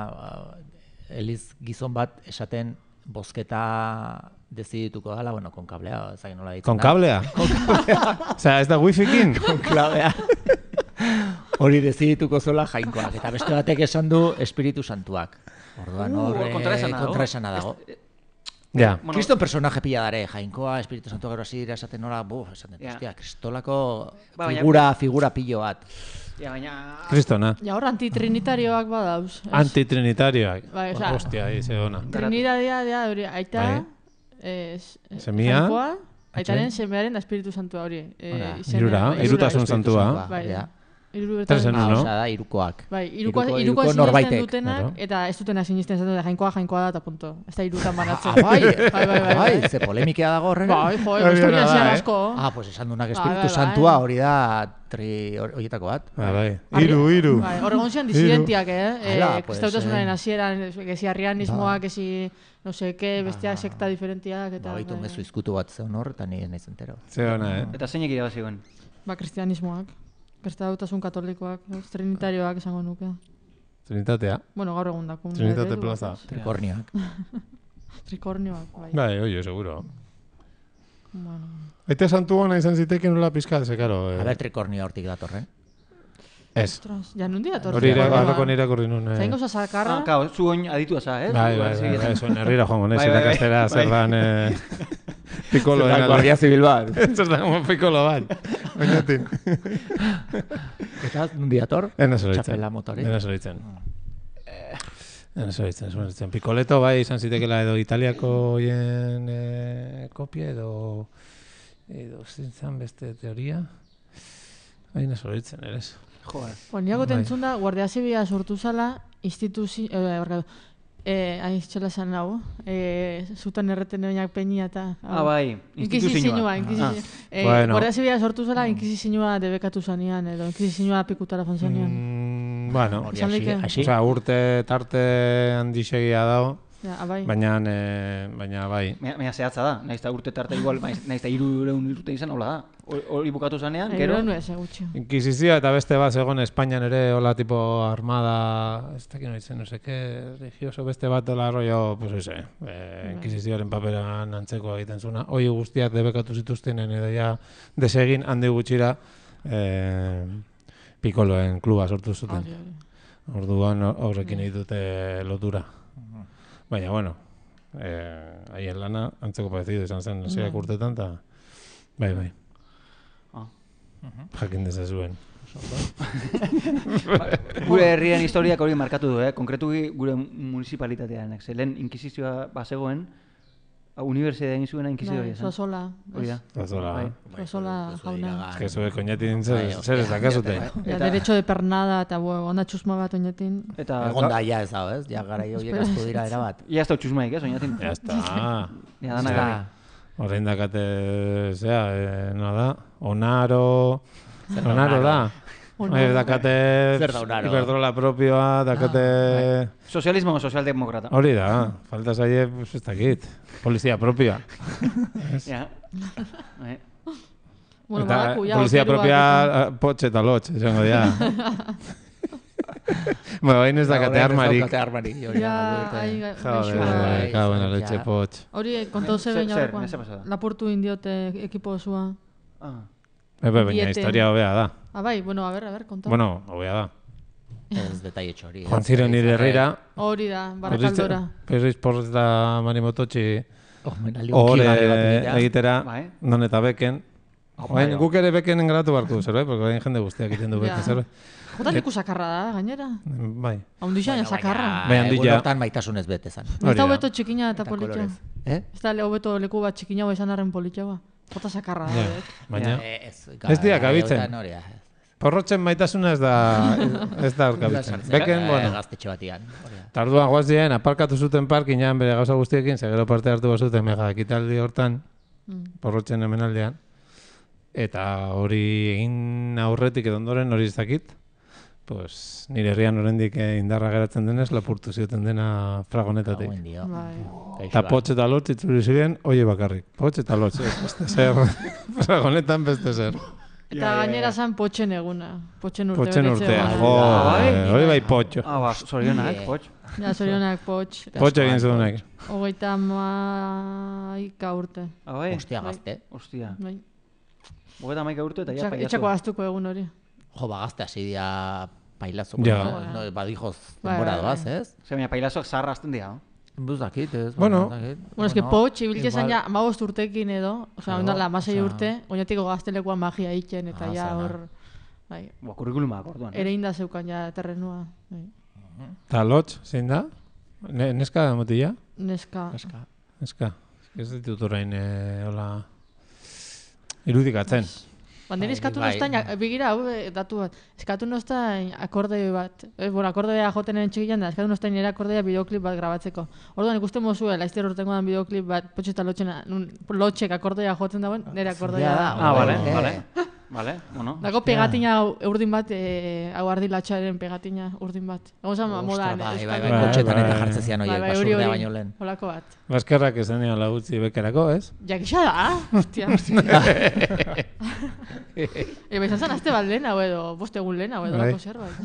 Eliz gizon bat esaten bozketa dezidituko dela, bueno, konkablea, ezagin nola ditzen da. Konkablea? Osea, ez da wifikin? Konklabea. Hori dezidituko zola jainkoak, eta beste batek esan du Espiritu Santuak. Orduan hor kontraesana dago. kontraesana dago. Ja. Bueno, Kriston personaje pila dare, Jainkoa, Espiritu Santua gero hasi dira esaten nola, esaten, Ja. hostia, kristolako Ba, baina- figura pillo bat. ja, baina... Kristona. Ja, hor antitrinitariak badauz. ez? Antitrinitarioak. Bai, osea, Hostia, ze ona. Trinitatea da hori, aita, Semia. Jainkoa, aitaren, semearen da Espiritu Santua hori. Ora, Izena, hirura, bai. hirutasun santua. Bai, Ja. Tres en uno. Osea, da, hirukoak. Bai, Hiruko hirukoa sinisten norbaitek. dutenak, Claro. eta ez dutenak sinisten zaten, jainkoa da, eta punto. Ez da hirutan banatzen. Bai, ze polemikea dago horrela. Bai, jo, Hori historia ona da, zian eh? asko. Pues esan dunak Bai, Espiritu bai, Santua bai. hori da horietako bat. Bai. Arri- Hiru. Bai, hor egon zian disidentiak, Hala, pues, kristautasunaren hasieran, gezi arrianismoak, gezi, no se que, besteak sekta diferentiak, eta... Baitu bai. mezu izkutu bat zeun hor, eta nire naiz entero. Ze ona, Eta zeinek irabazioen? Ba, kristianismoak, kristautasun katolikoak, trinitarioak esango nuke. Trinitatea. Bueno, gaur egun dakun. Trinitate plaza. Trikornioak. Trikornioak, bai. Bai, oio, seguro. Bueno, Aite santu hona izan ziteken nola pizkat, ze, karo. A ber, trikornio hortik datorren. Ez. ostras, ja nundi dator. Hori barroko irakurri nun. Zain gauza zakarra, Ah, claro, zu oin aditua za, ez? Bai, zuen herrira joango naiz, Bai, bai, bai. erakastera zer dan pikoloen Guardia Zibil bat. Zer dan pikolo bat. Oinatin. Eta nundi dator? Ena zoritzen. Txapela motore. Ena zoritzen. Ena zoritzen. Pikoleto bai izan zitekela edo Italiako hoien kopia edo zintzen beste teoria. Ena zoritzen, ere ez. Joder. bueno, niago Bai. tentzun da, Guardia Zibila sortu zala, instituzio, txela esan hau, zuten erreten oinak peña eta... Ah, bai, Inkisizioa, instituzioa. Bueno. Guardia Zibila sortu zala, inkisizioa debekatu zanean, edo inkisizioa pikutara fan zanean. Bueno, Hori Esan hasi, like. hasi. osea, urte tarte handixegia dago, Ja, abai. baina bai. Baina zehatza da, nahiz eta urte tarte igual, nahiz eta 300 urte izan, hola da. Hori bukatu zanean, gero... Gero nuen gutxi. Inkisizioa eta beste bat zegoen Espainian ere, hola tipo armada, ez dakit noitzen, no seke, religioso beste bat, hola rollo, pues ose, inkisizioaren paperan antzeko egiten zuna. Hoi guztiak debekatu zituztenen edo ja desegin handi gutxira pikoloen kluba sortu zuten. Orduan horrekin egin dute lotura. Baina, bueno, haien lana antzeko parecido izan zen, hasiak urtetan, eta bai. Ah. Jakin dezazuen. Gure herrien historiak hori markatu du, konkretuki gure municipalitatean. Lehen inkisizioa bazegoen, unibertsitatea egin zuena inkisizioa izan. Sosola. Hori da. Azola. Bai. Sosola jauna. Ez que zue koñatin zer ez dakazute. Ja, derecho de pernada eta onda txusma bat oinatin. Eta... Egon da ja ez dago, ez? Ja garai horiek asko dira erabat. Ia ez da txusmaik, ez, oinatin. Ya está. Ja, dana garri. Horrein dakate, zea, no da, Onaro da. Dakate Zer da Onaro? Iberdrola propioa, dakate... Sozialismo o sozialdemokrata. Hori da, falta zaie, pues ez dakit, polizia propioa. Ja. Bueno, Eta badaku, ja, polizia oteruak propia potxe eta lotx, esango dira. Bueno, hain ez dakate armarik. Dakate armarik. hori da, Ja, dute. ai, Joder, Bai, cago en la ja. leche potx. hori kontau Zer, zeben zer, jaurkoan. zer pasada? Lapurtu indiote ekipo osua. Ah. Baina Diete. historia hobea da. Ah, bai, bueno, a ver, kontau. Bueno, hobea da. Ez detaile txori. Joan ziren nire herrira, Hori da, Barakaldora. Perriz Porz da Marimototxi Omenaldi hore unkigarri bat egitea. egitera, Bai. non eta beken. Oain, guk ere bekenen gratu barko du zerbait, porque oain jende guztiak egiten du beken Ja. zerbait. Jota leku sakarra da, gainera. Bai. Haundixan sakarra. Bai, handia. Egun hortan maitasunez bete zan. Ez Hori da da. hobeto txikina eta politxa. kolorez. Ez da hobeto leku bat txikina izan arren politxa ba. Jota sakarra da, Ja, bet. baina, Ez diak abitzen. garai hauetan hori da. porrotzen maitasuna ez da orkabitzen. Beken, bueno, Gaztetxe batian. hori da. tarduan guaz dien, aparkatu zuten parkinan bere gauza guztiekin, segero parte hartu bazuten mega ekitaldi hortan, porrotzen hemenaldean. Eta hori egin aurretik edo ondoren hori ez dakit, pues, nire herrian oraindik indarra geratzen denez, lapurtu zioten dena fragonetatik. Hauen dio. Bai. Eta potx eta lotx itzuli ziren, oie bakarrik. Potx eta lotx, ez beste zer. Fragonetan beste zer. Eta gainera zan potxen eguna. Potxen urte. Potxen betetze urtea, eguna. hori bai potxo. Ah, ba, zorionak, potx. Ja, zorionak potx. Potxo egin zuenak. 31 urte. Ah, bai? Ostia gazte. Ostia. Bai. 31 urte eta ja paiazo. Etxako gaztuko egun hori. Jo, gazte hasi dia pailazo. Ja. No, badijoz Bai, denbora bai, doaz, bai. ez? Zer, baina pailazoak zaharra azten dira, no? Buzakit, ez. Bueno. Bueno, es que Potx ibiltzen zen ja 15 urtekin edo, osea, ondala 16 urte, oinatiko gaztelekuan magia egiten eta ja hor, bai. Kurrikulumak orduan. Ere inda zeukan ja terrenua. Bai. Ta lotx, zein da? Neska da mutila? Neska. Neska. Ez ditut orain, hola, irudikatzen. Nire eskatu nostan, bigira, datu bat, eskatu nostan akordei bat. Bueno, akordeia jotenen txikilan da, eskatu nostan nire akordeia bideoklip bat grabatzeko. Orduan ikusten mozue, laizter urtengo dan bideoklip bat, Potx eta lotxek akordeia joten dauen, nire akordeia da. Vale, bueno. Dago pegatina urdin bat, hau ardilatxaren pegatina urdin bat. Gauza modan. Bai, kotxetan eta jartzezian horiek, basurdea baino lehen. Holako bat. Baskerrak esan nian lagutzi bekerako, ez? Jakisa da, hostia. Eba izan zen azte bat lehen hau edo, bost egun lehen hau edo, lako zerbait.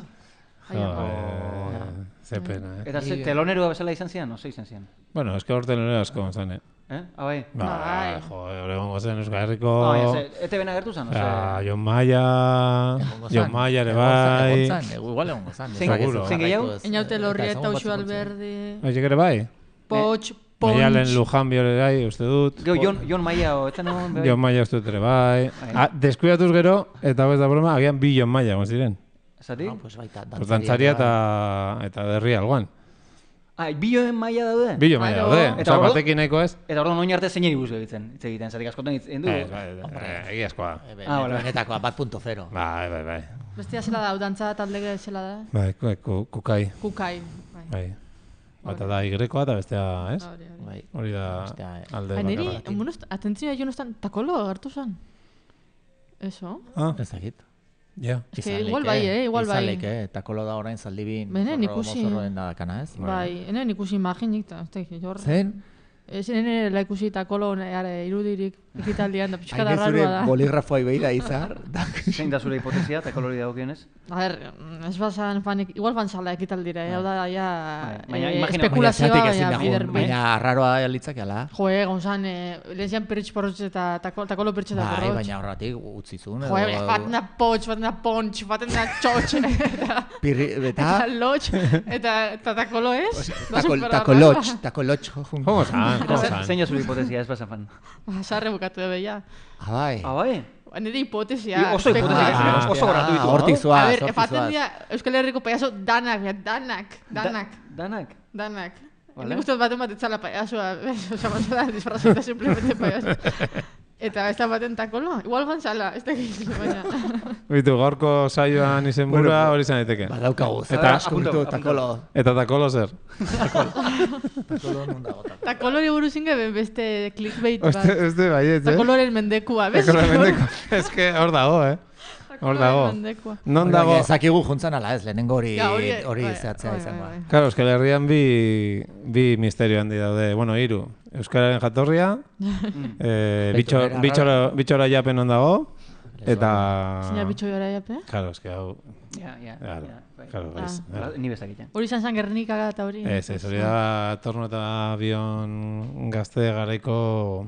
Ze pena, Eta telonerua bezala izan zian, no? Ze izan zian? Bueno, eske hor telonero asko gontzane. Bai? Bai, horregongo zen Euskal Herriko... ETV-en agertu zen, Jon Maia ere bai... Igual egon gozan. Zein gehiago? Einaute Lorrieta, Uxu Alberdi... Oiek ere bai? Potx, Maialen Lujanbio ere bai, uste dut. Gero, Jon Maia, eta non... Jon Maia uste dut ere bai... Deskuidatuz gero, eta ez da broma, agian bi Jon Maia ziren. Zati? Dantzaria eta derria algoan. Bi Jon Maia daude? Bi Jon Maia daude, oza, batekin nahiko ez. Eta orduan oin arte zein buruz hitz egiten, zatik askotan egin du? Egiazkoa. Benetakoa, 1.0. Bai. Bestia zela da, dantza taldege zela da? Bai, Kukai. Kukai, bai. Bata da igrekoa eta bestea, ez? Hori da alde bakarratik. Niri, atentzioa jo nostan, takolo hartu zen? Eso? Ez dakit. Ja. Igual bai, igual bai. Izalek, takolo da orain zaldibin. Benen ikusi. Mozorroen da dakana, ez? Bai, enen ikusi imaginik. Zen? Enen la ikusi takolo irudirik ekitaldian da pixka da rarua da. Haine zure boligrafoa ibeira izar. Zein da zure hipotezia, takolori dagokionez? A ver, ez bazan fanik, igual fan sala ekitaldira, hau da, ja, espekulazioa, bider. Baina arraroa litzak ala. Joe, gonzan, lehenzian perritx porrotx eta takolo perritx eta porrotx. Bai, baina horretik utzizun. Joe, batena potx, batena pontx, batena txotx, eta lotx, eta takolo ez? Takolotx. Zein da zure hipotezia, ez bazan fan? Sarre bukatu ebe, ja. Bai. Nire hipotezia. Oso hipotezia, oso gratuitu. Hortik zoaz. A ver, efaten dira Euskal Herriko payaso danak. Nik uste baten bat etzala payasoa, oza, batzala disfrazeta simplemente payaso. Eta ez da baten takolo, igual bantzala, ez da egin, baina. Bitu, gaurko saioan izen bura hori izan daiteke. Badaukagu, takolo. Eta takolo zer? Takolo non dago. Takolori buruz ingeben beste clickbait bat. Este baiet, Takoloren mendekua, bez? Takoloren mendekua, ez que hor dago, Hor dago. Non dago? Ezakigu juntzan ala ez, lehenengo hori zehatzea izango. Claro, Euskal Herrian bi misterio handi daude. Bueno, 3. Euskararen jatorria, bitxora japen on dago, eta... Zina bitxora jape? Claro, eske hau... Claro, Ni bezakitzen. Hori izan Gernika eta hori? Ez, hori da torno eta avion gazte garaiko...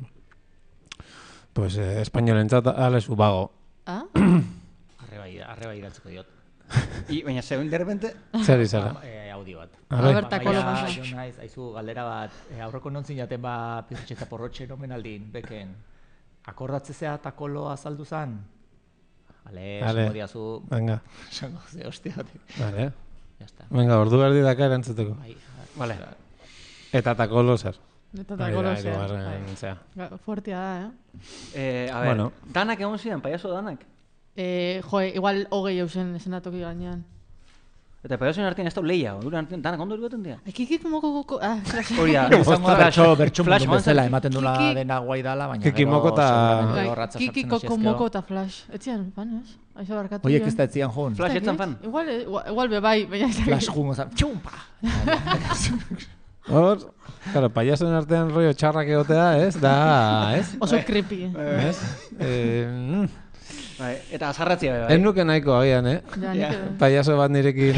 Pues, espainolentzat ales ubago. Arreba irantzeko diot. Baina zegoen de repente... Zer izara? Audio bat. Albertakolo baina. Jo naiz, aizu galdera bat, aurreko non zinaten ba pirritxe eta porrotxe nomenaldin, beken. Akordatzezea takolo azaldu zan? Esango diazu... Venga. Esango ze, hostia batik. Vale. Venga, ordu berdi daka erantzuteko. Vale. Eta takolo zer? Eta takolo zer. Fuertia da, A ver, danak egon ziren, payaso danak? Igual hogei eusen esenatoki gainean. Eta payasoen artean ez da lehia, danak ondo dugaten dira? Kikik moko... Hori da, bertxo mundu bezala ematen dula dena guai dala, baina Kikiko moko eta Flash. Etzian, fan, ez? Aizo barkatu. Oiek ez da etzian joan. Flash etzan fan? Igual bebai, baina... Flash joan gozan, txumpa! Hor, claro, payasoen artean rollo txarrak egotea, ez? Da, ez? Oso creepy. Ez? Eta azarratzia beba, Ez nuke nahiko agian, Payaso bat nirekin,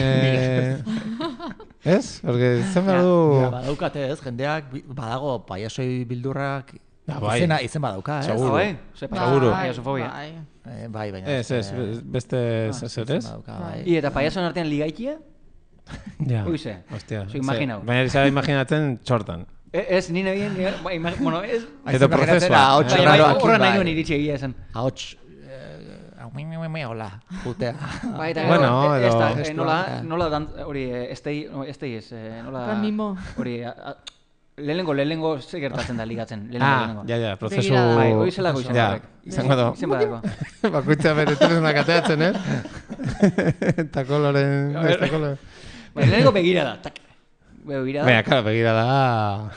ez? Porque zen behar du... Badaukate ez, jendeak badago payasoi bildurrak izen badauka, ez? Seguro. Seguro. Payasofobia. Bai, baina... Ez, beste zer ez? Eta payasoen artean ligaikia? Ja. Uize. Hostia. Zu imaginau. Baina zara imaginatzen txortan. Ez, nire bien, bueno, ez... Edo prozesua. Ahots Baina raroak, horra nahi bai. duen iritsi egia esan. Ahots, hola, jutea. Bai, eta Bueno, ez da, edo- nola hori, estei ez, nola... Plan mimo. Hori, lehenengo ze gertatzen da ligatzen, lehenengo. Ja, prozesu... Begirada. Bai, hori zelako izan Ja, horrek. izango da. Izen badako. Bakoitza bere tresnak ateatzen, Eta koloren... A ver. Bai, lehenengo begirada, tak. Begirada. Baina, karo, begira da...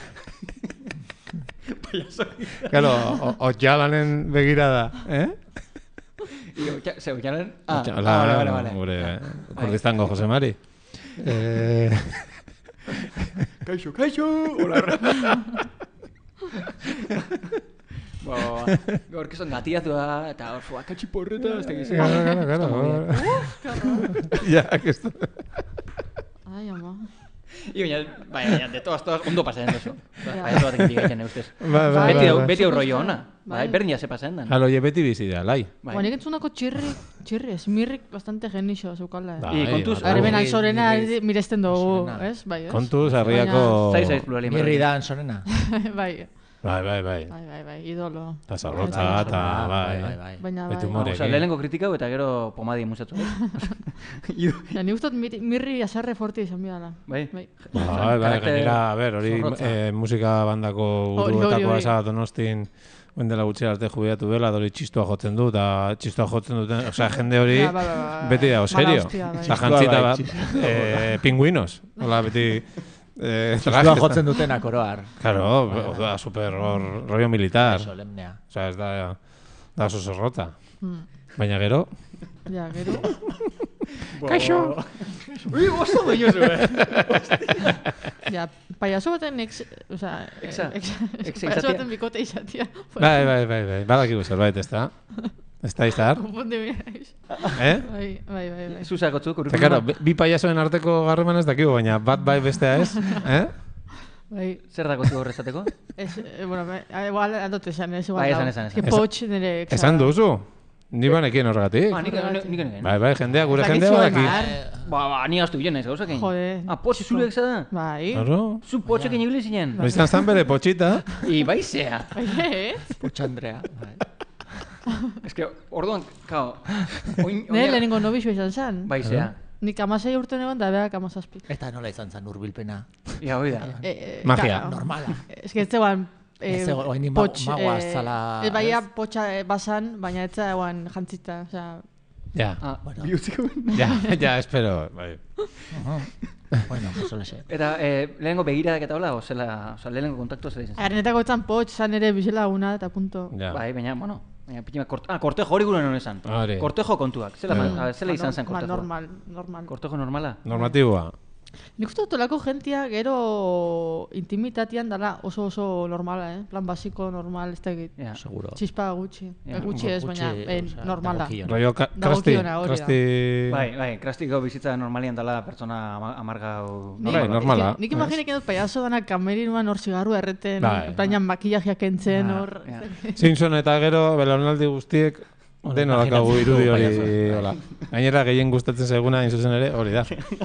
Claro, otxalanen begirada, Ze, oianen? Vale. Gure Kurdistango Jose Mari. Kaixo, hola. Gaur que son gatiatu da, eta hor fua, katxi porreta, ez da gizien. Claro. Ja, que esto... Ai, ama. Baina, de todas, ondo pasatzen dozu. Baina, todas ekin digaiten, ustez. Bai. Beti aurroi ona. Bai. Berdin ja se pasatzen dan. Jalo, beti bizi da, lai. Bai. Bueno, entzunako txirri, mirrik bastante genixo zeukala. Bai, I kontuz, bai. Arben aizorena miresten dugu, Sorena. ez? Bai, ez? Kontuz, harriako... Zaiz plurali. Mirri da, sorena. Bai, Bai. idolo. Eta zarrotza, eta bai. Baina Beti bai. humorek. Osa, lehenengo kritikau eta gero pomadi musatu. Ja, ni gustot mirri asarre forti izan bidala. Bai? Bai, Karakter gainera, a ber, hori zorrotza. musika bandako Hori. uruetakoa esa Donostin dela gutxi arte jubilatu dela, da hori txistua jotzen du, eta txistua jotzen duten, osea, jende hori Ja, bai. beti da, serio. hostia, bai. Eta jantzita pingüinos, hola, beti... Txistua jotzen dutenak oroar. Claro, da super rollo militar. Solemnea. Osea, ez da oso zorrota. Mm. Baina gero... Ja, gero. Kaixo! Ui, oso doiozu, Ja, payaso baten Exa payaso izatea. baten bikote izatea. Bai, badakigu zerbait, ez da? Ez da izar? Konponde mirais. Bai. Zuzako txuk, Eta, claro, bi paiasoen arteko garreman ez dakigu, baina bat bai bestea ez, Bai. Zer dako zu horrezateko? Bueno, igual aldote esan, ez igual. Bai, esan. Que potx nire exa. Esan duzu? Ni banekien horregatik. Nik. Bai, jendea, gure Zakit jendea zuen, badaki. Mar. Ni astu bilen ez, gauzakein. Jode. Potxe zuleak zada? Bai. Claro. Zu potxekin ibili zinen? Izan zan bere potxita. I baizea. Bai, Potxandrea. Ez que, orduan, kao... nire lehenengo nobixo izan zen. Baizea. Nik 16 urte neban da beak 17. Eta nola izan zen hurbilpena. Ja, hoi da. Magia. Normala. Ez que ez zegoan Ez zegoen, oraindik magoa zala, ez baia ez? potxa basan, baina ez zegoan jantzita, osea... Ja, Bueno. Bihutziko. ja, espero. Bai. Bueno, pues hola xe. Eta lehenengo begiradak eta hola, lehenengo kontaktu zela izan zen. Arenetako etzan potx, zan ere bizela una eta punto. Ja. Bai, baina, bueno, kortejo hori gure non esan. Hori. Kortejo kontuak. Zela izan zen kortejo. Normal. Kortejo normala? Normatiboa. Nik uste dut olako gentia gero intimitatean dala oso normala, plan basiko normal, ez da egit. Ja. Seguro. Txispa gutxi. Ja. Gutxi ez, baina osea, normala. dagokion. Rollo krasti. Dagokiona, hori da. Krasti... Bai, krastiko bizitza normalian dela pertsona amargau... Bai, normala. Nik imaginek edut payaso dana kamerinuan hor zigarru erreten, Bai. baina makillajeak entzen hor. Ja. Simpson eta gero, belaunaldi guztiek, deno dakagu irudi hori, hola. Gainera, gehien gustatzen zaiguna, hain zuzen ere, hori da.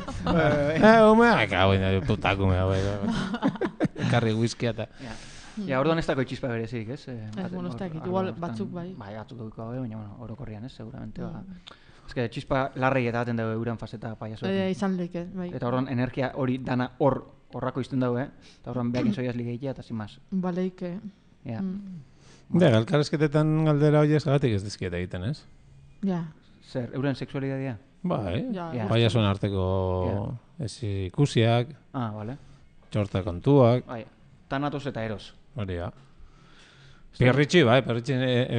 Umeak, hau, putakumea, bai. Karri whiskia eta... Ja, orduan ez dako txispa berezik, ez? Bueno, ez dakit, igual batzuk bai. Bai, batzuk dugu gabe, baina, bueno, orokorrian, ez, seguramente, ba... Ez que txispa larrei eta baten dugu euren faseta payaso. Izan leke, bai. Eta orduan energia hori dana horrako izten dugu, Eta orduan behakin zoiaz ligeitea eta sin más. Baleike. Ja. Ja, galkarezketetan galdera horiez gatik ez dizkiet egiten, ez? Ja. Zer, euren sexualitatea? Bai, Ja. paiasoen arteko ez ikusiak, Vale. txorta kontuak, Bai, tanatos eta eros. hori da. Perritxi, bai, perritxi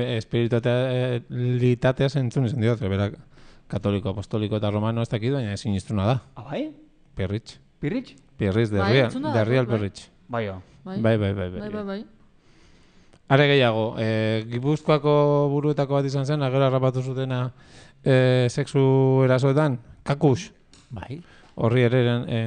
espiritualitatea zentzun izan dira, berak katoliko, apostoliko eta romano ez dakit, baina ezin iztruna da. Bai? Perritx. Pirritx? Pirritx, Bai, de entzun da, real bai. perritx. Bai, jo. Bai. Are gehiago, Gipuzkoako buruetako bat izan zen, agero harrapatu zutena sexu erasoetan, kakus. Bai. Horri ere,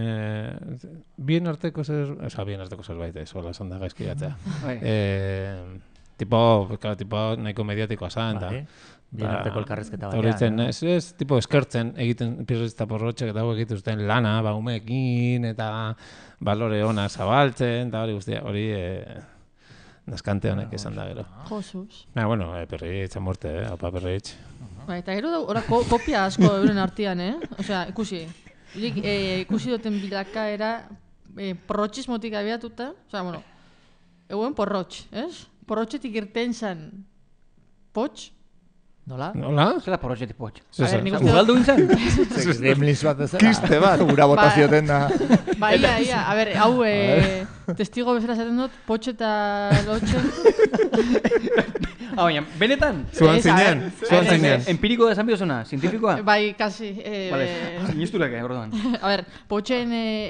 bien arteko zerbait ez, hola, esan da gaizki jatzea. Bai. Tipo nahiko mediatikoa zan, eta Bai. Bien arteko elkarrizketa batean. Horitzen, ez tipo eskertzen egiten pirritz eta porrotxek eta hau egituzten lana, umeekin eta balore ona zabaltzen, eta hori guztia, hori naskante honek esan da gero. Josuz. Bueno, Perritx, a muerte, opa Perritx. Bai, eta gero ora kopia asko euren artean, Osea, ikusi. Ikusi duten bilakaera porrotxismotik abiatuta, osea, bueno, eguen porrotx, ez? Porrotxetik irten zen potx. Nola? Nola? Zela porrotxetik potx. A ver, nik uste Ugaldu gintzen? Gremlins bat ezera. Kiste bat. Ura botazioten da. Bai, ia, a ver, hau testigo bezala zaten dut, potx eta lotxe. Baina, benetan? Zuan Ez, a zinean, ver, zuan zinean. Empiriko da esan biozuna, zientifikoa? Bai, kasi. Vale, sinisturek, orduan. A ver, potxen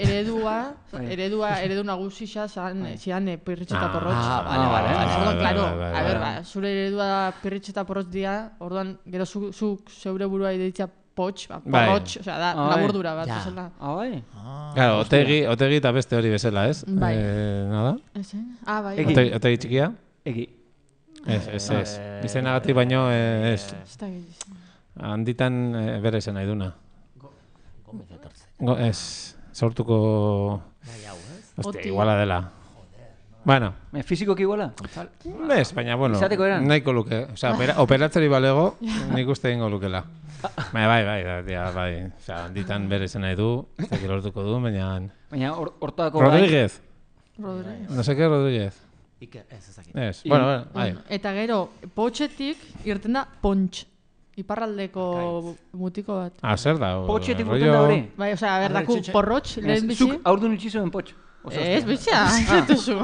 eredu nagusi zian pirritx eta porrotx. Vale. Orduan, claro, bai, a ver, bai. zure eredua pirritx eta porrotx dira, orduan, gero zuk zeure burua ideitza potx, Bai. porrotx, osea, da, Ah, bai. laburdura bat, Ja. bezala. Bai? Claro, otegi eta beste hori bezala, ez? Bai. Nada? Ez, Ah, bai. Egi. Otegi txikia? Egi. Ez. Izenagatik baino, ez. Ez da gehiago. Handitan bere izan nahi duna. Gomez etortze. Ez, sortuko... Bai, hau, ez? Hostia, Oti. iguala dela. Bueno, Fizikoki iguala? ez, baina, bueno, Izateko eran? nahiko luke. Osea, operatzeri balego, nik uste egingo lukela. Bai. Osea, handitan bere izan nahi du, ez dakit lortuko du, baina... Baina hortako... Rodríguez. Rodríguez. No sé qué Rodríguez. Iker, ez ezakit. Ez, bueno, bai. Bueno, eta gero, potxetik irten da pontx. Iparraldeko mutiko bat. Zer da? Potxetik rollo- urten da hori? Bai, osea, a ber, A ver, daku txetxe. porrotx, lehen bizi. Zuk aurdun itxizoen potx. Ez, bitxea, dituzu.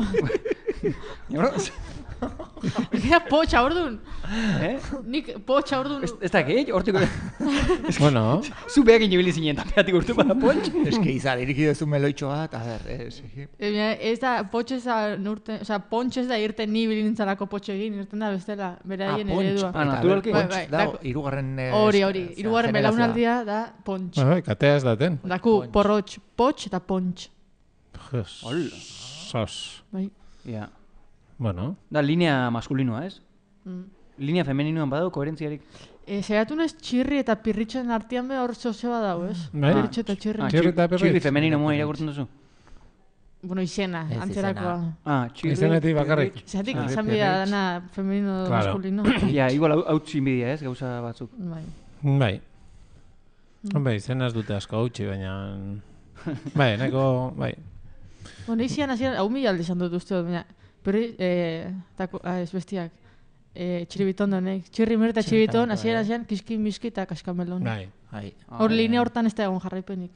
Ega potx aurdun. Nik potx aurdun. Ez da gehi, hortiko... Bueno, Zu behak inibili zinen, tapeatik urtuko da potx? Eski izan, iriki duzu meloitxo bat, a ber, Ez da, potx ez da nurten, osea, pontx ez da irten ni bilintzalako potx egin, irten da bestela, beraien eredua. naturalki. Bai, Da, dako- irugarren... Hori, hirugarren belaunaldia da pontx. bai, katea ez daten. Daku porrotx, potx eta pontx. Sos. Bai. Ja. Bueno, Da, linea maskulinoa, ez? Mm. Linea femeninoan badau, koherentziarik. Zeratu nez txirri eta pirritxen artean be hor zozio badau, ez? Bai. Pirritxe eta txirri. Txirri eta pirritx. Txirri femenino moa irakurtzen duzu. Bueno, izena, Ez antzerakoa. Txirri... Izenetik bakarrik. Zeratik Ah. izan bidea dana femenino Claro. maskulino. Ja, igual hau txinbidia, ez, gauza batzuk. Bai. Bai. Hombre, izenaz dute asko hautsi, baina... Bai, nahiko, bai. Bueno, izian hasieran, hau mila alde izan dut uste dut, baina, pirri, ez bestiak, txiribiton donek. Txirri mir eta txiribiton, hasieran kiski, miski eta kaskamelon. Bai. Bai. Hor linea hortan ez da egon jarraipenik.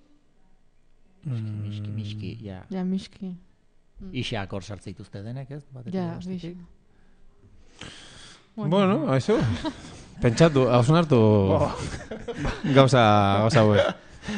Miski, ja. Ja, miski. Ixeak hor sartze dituzte denek, ez? Batetik Ja, bestetik. Bueno, eso. Pentsatu, hausnartu gauza hauek.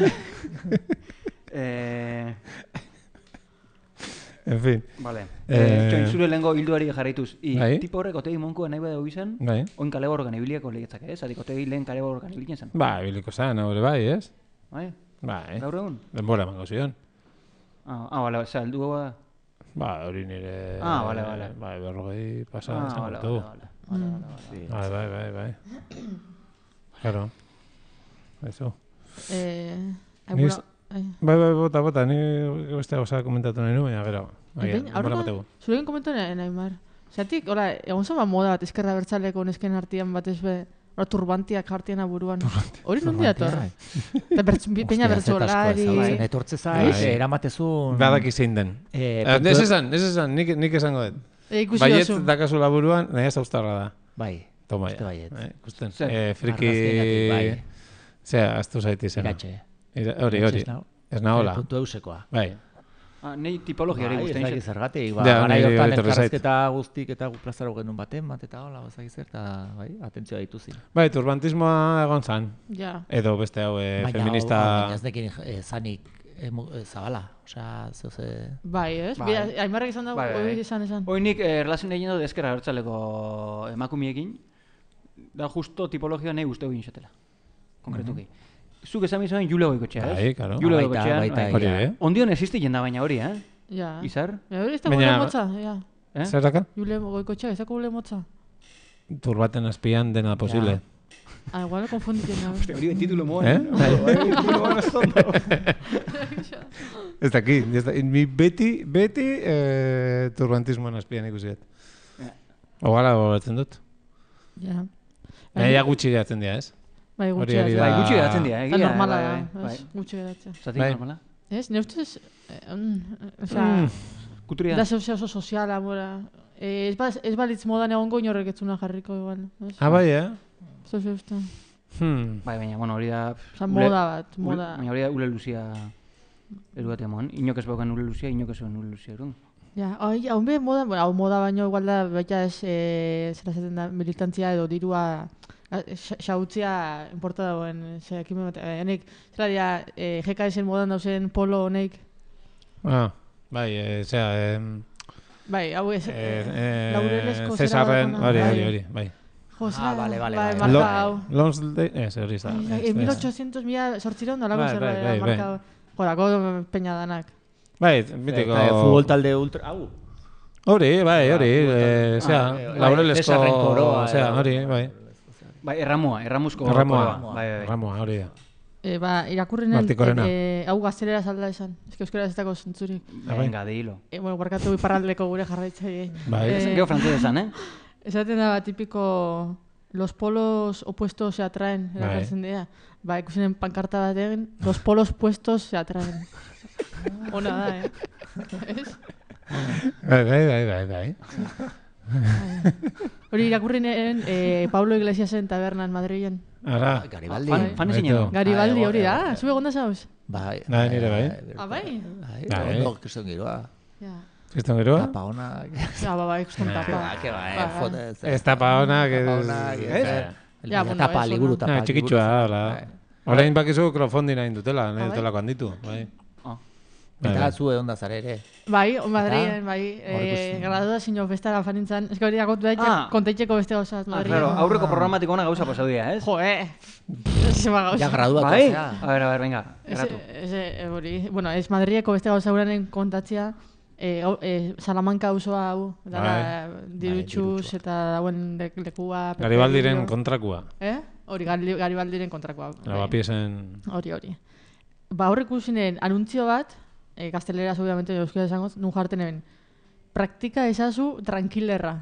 En fin. Vale. Eh, Txoin zure lehenko hilduari jarraituz. Bai. Tipo horrek otegi monkoa nahi bada izan, Bai. oin kale borrokan ibiliako legetzak, ez? Adik otegi lehen kale borrokan ibilien zen. Ba, biliko zan, hori bai, ez? Bai? Bai. Gaur egun? Denbora emango zion. Bale, oza, heldu da. Ba, hori nire... Bale. Bai, 40 pasa izan Bale. du. Sí. Bai. Claro. Eso. Aigura, Bai, bota, ni beste gauza komentatu nahi nu, baina gero. Denbora bategu. zurekin komentu nahi mar. Zeratik, hola, egon zama moda bat eskerra bertzaleko nesken artian batez be, hola, turbantiak jartiena buruan. Hori nondi dator? Eta peina bertzolari... Etortze zaiz, Bai. eramatezun... Badaki zein den. Ez esan, nik esango dut. Ikusi Baiet dozu. dakazu laburuan, nahi ez austarra da. Bai, Toma uste baiet. Ikusten. Zer? Friki... Argazkiatik, bai. Zea, aztu zaiti zena. Iratxe. Hori. Ez nahola. Puntu eusekoa. Bai. Nei tipologiari Bai, ez guztain dakit zait. zergatik, Ja, garai niri hortan etorri zait. elkarrezketa guztik eta gu plazaro genuen baten, bat eta hola, ez dakit zer, eta bai, atentzioa dituzin. Bai, turbantismoa egon zan. Ja. Edo beste hau feminista... Baina ez dekin zanik zabala, osea, zeuze... Bai, ez? Bai. Aimarrak izan dago, Bai. hori izan. Oinik relazioen egin dut ezkerra bertzaleko emakumiekin, da justo tipologia nahi guzteu egin xatela, konkretuki. Zuk esan bizoen Jule Goikotxea, ez? Bai, claro. Jule Baita, Goikotxean, baita, Hori, ja. eh? Existi jenda baina hori, Ja. Izar? Ja, hori ez da Baina- gule motza, ja. Eh? Zer daka? Jule Goikotxea, ez da gule motza. Turbaten azpian dena posible. Igual konfunditzen da. Hostia, hori titulo moa. Ez dakit, ni beti turbantismoan azpian ikusiet. Ogala gogoratzen dut. Ja. Naia gutxi geratzen dira, ez? Bai, Hori gutxi ari da. Bai, gutxi geratzen dira, Eta egia. normala bai, da, bai. ez? Gutxi geratzen. Zatik Bai. normala. Ez, ne ustez, osea, Kuturia. da oso soziala, mora. Ez balitz modan egongo inorrek etzuna jarriko igual. Ez? Bai, Ez uste. Bai, baina, bueno, hori da... Osa, moda bat, moda. Baina hori da ule luzia erugatea moan. Inok ez baukan ule luzia, inok ez baukan ule luzia erun. Ja, hau be moda, bueno, hau moda baino igual da, baita ez, zera zaten da, militantzia edo dirua xautzia importa dagoen, ekimen bat, enek, zera dira, GKS-en modan dauzen polo honek, bai, zera, bai, hau ez, laurelezko zera Cesarren, badakona, hori, bai. Jo, zera, vale, bai, marka hau. Lonsdale, hori ez da. 1800, mila sortzireun dalako Bai, zerra, bai, bai, marka, jorako peña danak. Bai, mitiko... Futbol talde ultra... Hau. Hori, zera, laurelezko... Cesarren koroa, Zera, hori, bai. Bai, erramuzko... Erramoa, hori da. Ba, irakurrinen, Martikorena. hau gaztelera salda esan. Ez que euskera ez dako zentzurik. Venga, dilo. Bueno, barkatu iparraldeko gure jarraitzaile. Bai. Gero frantzese esan, Esaten da, típico, los polos opuestos se atraen, erakartzen dira. Ba, ikusinen pankarta batean, los polos puestos se atraen. Ona da, Ez? Bai. Hori irakurrinen Pablo Iglesiasen tabernan Madrilen. Ara, Garibaldi. Fan izan Garibaldi hori da, zube gonda zauz? Bai. nire bai. Bai? Bai, ondo, kriston giroa. Ja. Kriston geroa? Tapa honak. Bai, ikusten tapa. Que bai, Bai. foto. Ez tapa honak, Ja, bueno, Tapa, ez liburu ona. tapa. txikitxua, hola. Orain bakizu krofondi nahi dutela, nahi bai? dutelako handitu, bai. Eta zu egon da zare ere. Bai, Madrilen, bai. Graduazio festara fanintzan. Ez que hori agotu da, konteitzeko beste gauzat Madrilen. Claro, aurreko programatiko ona gauza pasau dira, ez? Jo, zema gauza. Ja graduatu Bai? zea. A ver, venga, erratu. Hori, bueno, ez Madrileko beste gauza uranen kontatzea, Salamanca auzoa hau, da dirutxuz eta dauen lekua. Garibaldiren kontrakua. Hori, Garibaldiren kontrakoa. Lavapiesen... Hori. Ba, horrek usinen anuntzio bat, gazteleraz, obviamente, euskera esango, nun jarten eben. Praktika esazu tranquilerra.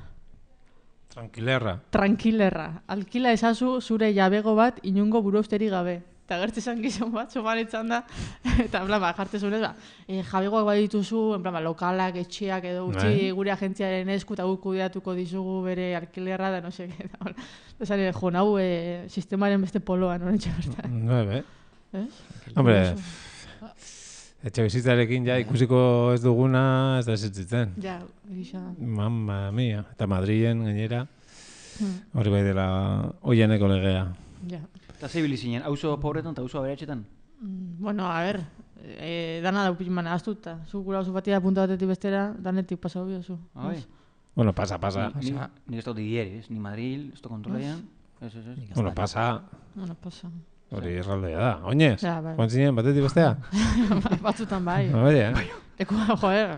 Tranquilerra. Alkila esazu zure jabego bat inungo buruausteri gabe. Eta gertzen gizon bat, somanetzan da. Eta, en plan, jarte zunez, jabegoak badituzu, en plan, lokalak, etxeak edo utzi gure agentziaren esku eta guk kudeatuko dizugu bere alkilerra da, no sé, eta, jo, nau, sistemaren beste poloan, horretxe bertan. Bai. Hombre, etxe bizitzarekin ja ikusiko ez duguna ez da existitzen. Ja, gisa. Mamma mia. Eta Madrilen gainera, hori bai dela oianeko legea. Ja. Eta zeibili zinen, auzo pobretan eta auzo aberatxetan? Bueno, a ver, dana da upizman ahaztuta. Zu gura oso batia punta batetik bestera, danetik pasau biozu. Bai. Bueno, pasa. Ni ez dut didieri, ez? Ni Madril, ez dut kontrolaian. Ez. Bueno, pasa. Hori erraldea da. Oinez, bai. joan zinen batetik bestea? Batzutan bai. Bai, Ekua, joder.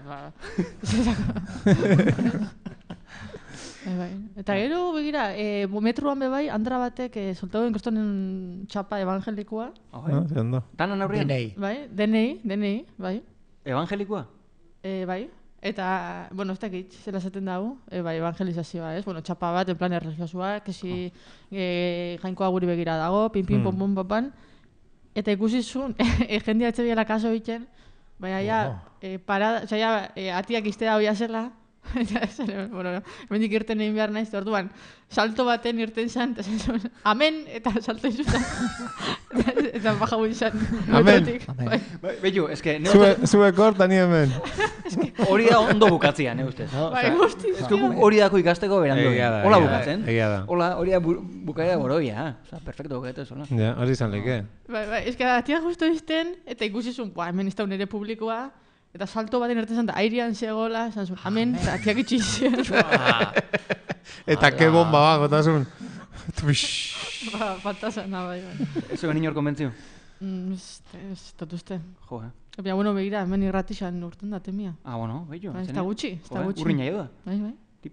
Bai. Eta gero, begira, metroan bebai, andra batek soltauen kristonen txapa evangelikoa. Zer ondo. Tanan aurrean? Bai, denei, bai. Evangelikoa? Bai. Eta, bueno, ez dakit, zela zaten dago, bai, evangelizazioa, ez? Bueno, txapa bat, en plan erregiozua, kesi jainkoa guri begira dago, pin, pom, papan. Eta ikusi zuen, jendia etxe biela kaso egiten, baina, parada, atiak iztea hoia zela, eta, bueno, hemendik irten egin behar naiz, orduan, salto baten irten zan, eta zan, amen, eta salto izutan. Eta baja guen zan. Amen. Bello, eske... Zue korta ni hemen. Hori da ondo bukatzea, ne ustez. Bai, guzti. Eske hori dako ikasteko berandu. Hola bukatzen. Egia da. Hola, hori da bukaera boroia. Perfecto bukaetu zola. Ja, hori izan leke. Bai, eske atia justo izten, eta ikusi zuen, hemen izta unere publikoa, eta salto baten erten zan, airean zegoela, esan zuen, amen, eta atiak itxizien. Eta ke bomba ba, gotasun. Faltazan, bai. Ez zuen inor konbentzio? Ez dut uste. Jo, Baina, bueno, begira, hemen irratixan urten da temia. bueno, bello. Ez da gutxi, ez da gutxi. Urriña jo da, Bai. tipia.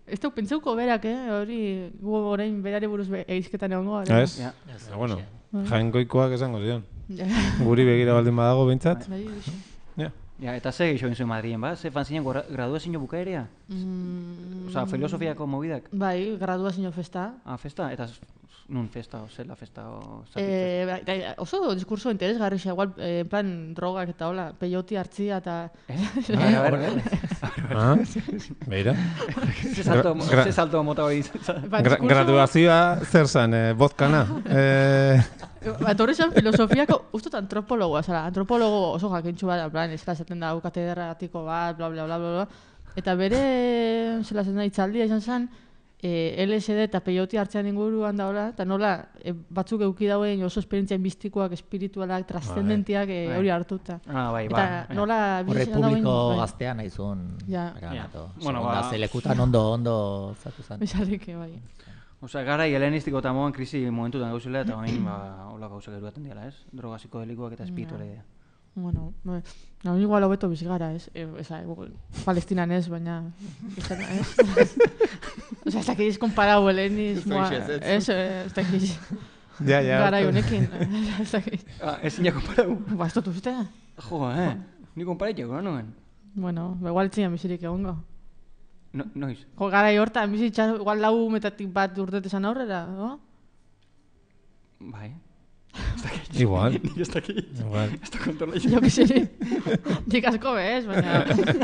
Ez duk pentsauko berak, hori gu orain berari buruz egizketan egongo. gara. Ez? Ja. Bueno, jainkoikoak esango zion. Ja. Guri begira baldin badago behintzat. Bai, bixe. Ja. Ja, eta ze gehiago egin zuen Madrilen, ba? Ze fan zinen graduazio bukaerea? Osa, filosofiako movidak? Bai, graduazio festa. Ah, festa? Eta nun festa, o zela festa, o... Oso diskurso interesgarri xa, igual, en plan, drogak eta hola, peioti hartzia eta... A ver. Ah, beira. Ze salto mota hori. Graduazioa zer zan, vodkana. Bat horrezan filosofiako, ustot antropologoa, zara, antropologo oso jakintxu bat, en plan, esaten da, katedratiko bat, bla, bla, bla, bla, bla. Eta bere, zela zen da, itzaldia izan zen, LSD eta peioti hartzean inguruan daola, eta nola batzuk eduki dauen oso esperientzia mistikoak, espiritualak, trascendentiak hori hartuta. Ah, bai, Eta nola Horre bizitzen dauen... publiko gaztea nahi zuen. Ja. Bueno, Onda zelekutan ondo zatu zen. Bizarrike, bai. Osea, gara helenistiko eta moan krisi momentutan gauzela, eta orain hola gauzak eruaten diala, ez? Droga psikodelikoak eta espiritualea. Bueno, igual hobeto bizi gara, ez? Palestinan ez, baina... ez? Osea, ez dakiz komparau helenismoa, ez dakiz... Ja. Garai honekin, ez dakiz... Ez zina komparau? Ba, ez dut uste? Jo, ni komparetxeko, noen? Bueno, igual txinan bizirik egongo. Noiz? Jo, garai hortan, bizitza, igual 4 metatik bat urtetesan aurrera, no? Bai. Igual. Nik ez dakit. Igual. Ez da kontrola Jo, biziri. Dik asko bez, baina...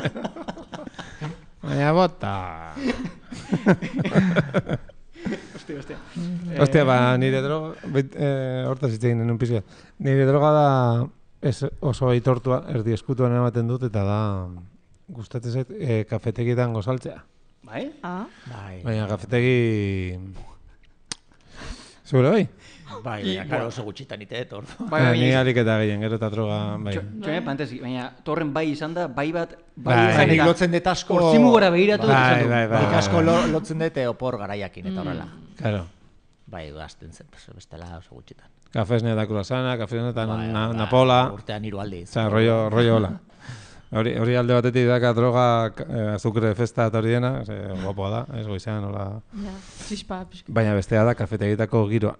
Baina bota. Hostia. Hostia, ba, nire droga... Hortaz hitz egin denun pizka. Nire droga da oso aitortua, erdi eskutuan ematen dut, eta da... Gustatzen zait, kafetegietan gozaltzea. Bai? Ah? Bai. Baina kafetegi... Zure bai? Bai, karo oso gutxitan iteet, ordu. Ni alik eta gehien, gero eta droga, bai. Txone, pantezi, baina torren bai izan da, bai bat... Nik lotzen dut asko... Hortzimu gora begiratu dut esan du. Bai. Nik asko lotzen dut opor garaiakin eta horrela. Claro. Bai, gazten zen, bestela oso gutxitan. Kafesne eta kurasana, kafesne eta napola. Urtean 3 aldiz. Osa, rollo hola. Hori alde batetik daka droga azukre festa eta hori dena, guapoa da, ez goizean, hola. Ja, txispa, pixka. Baina bestea da kafetegitako giroa.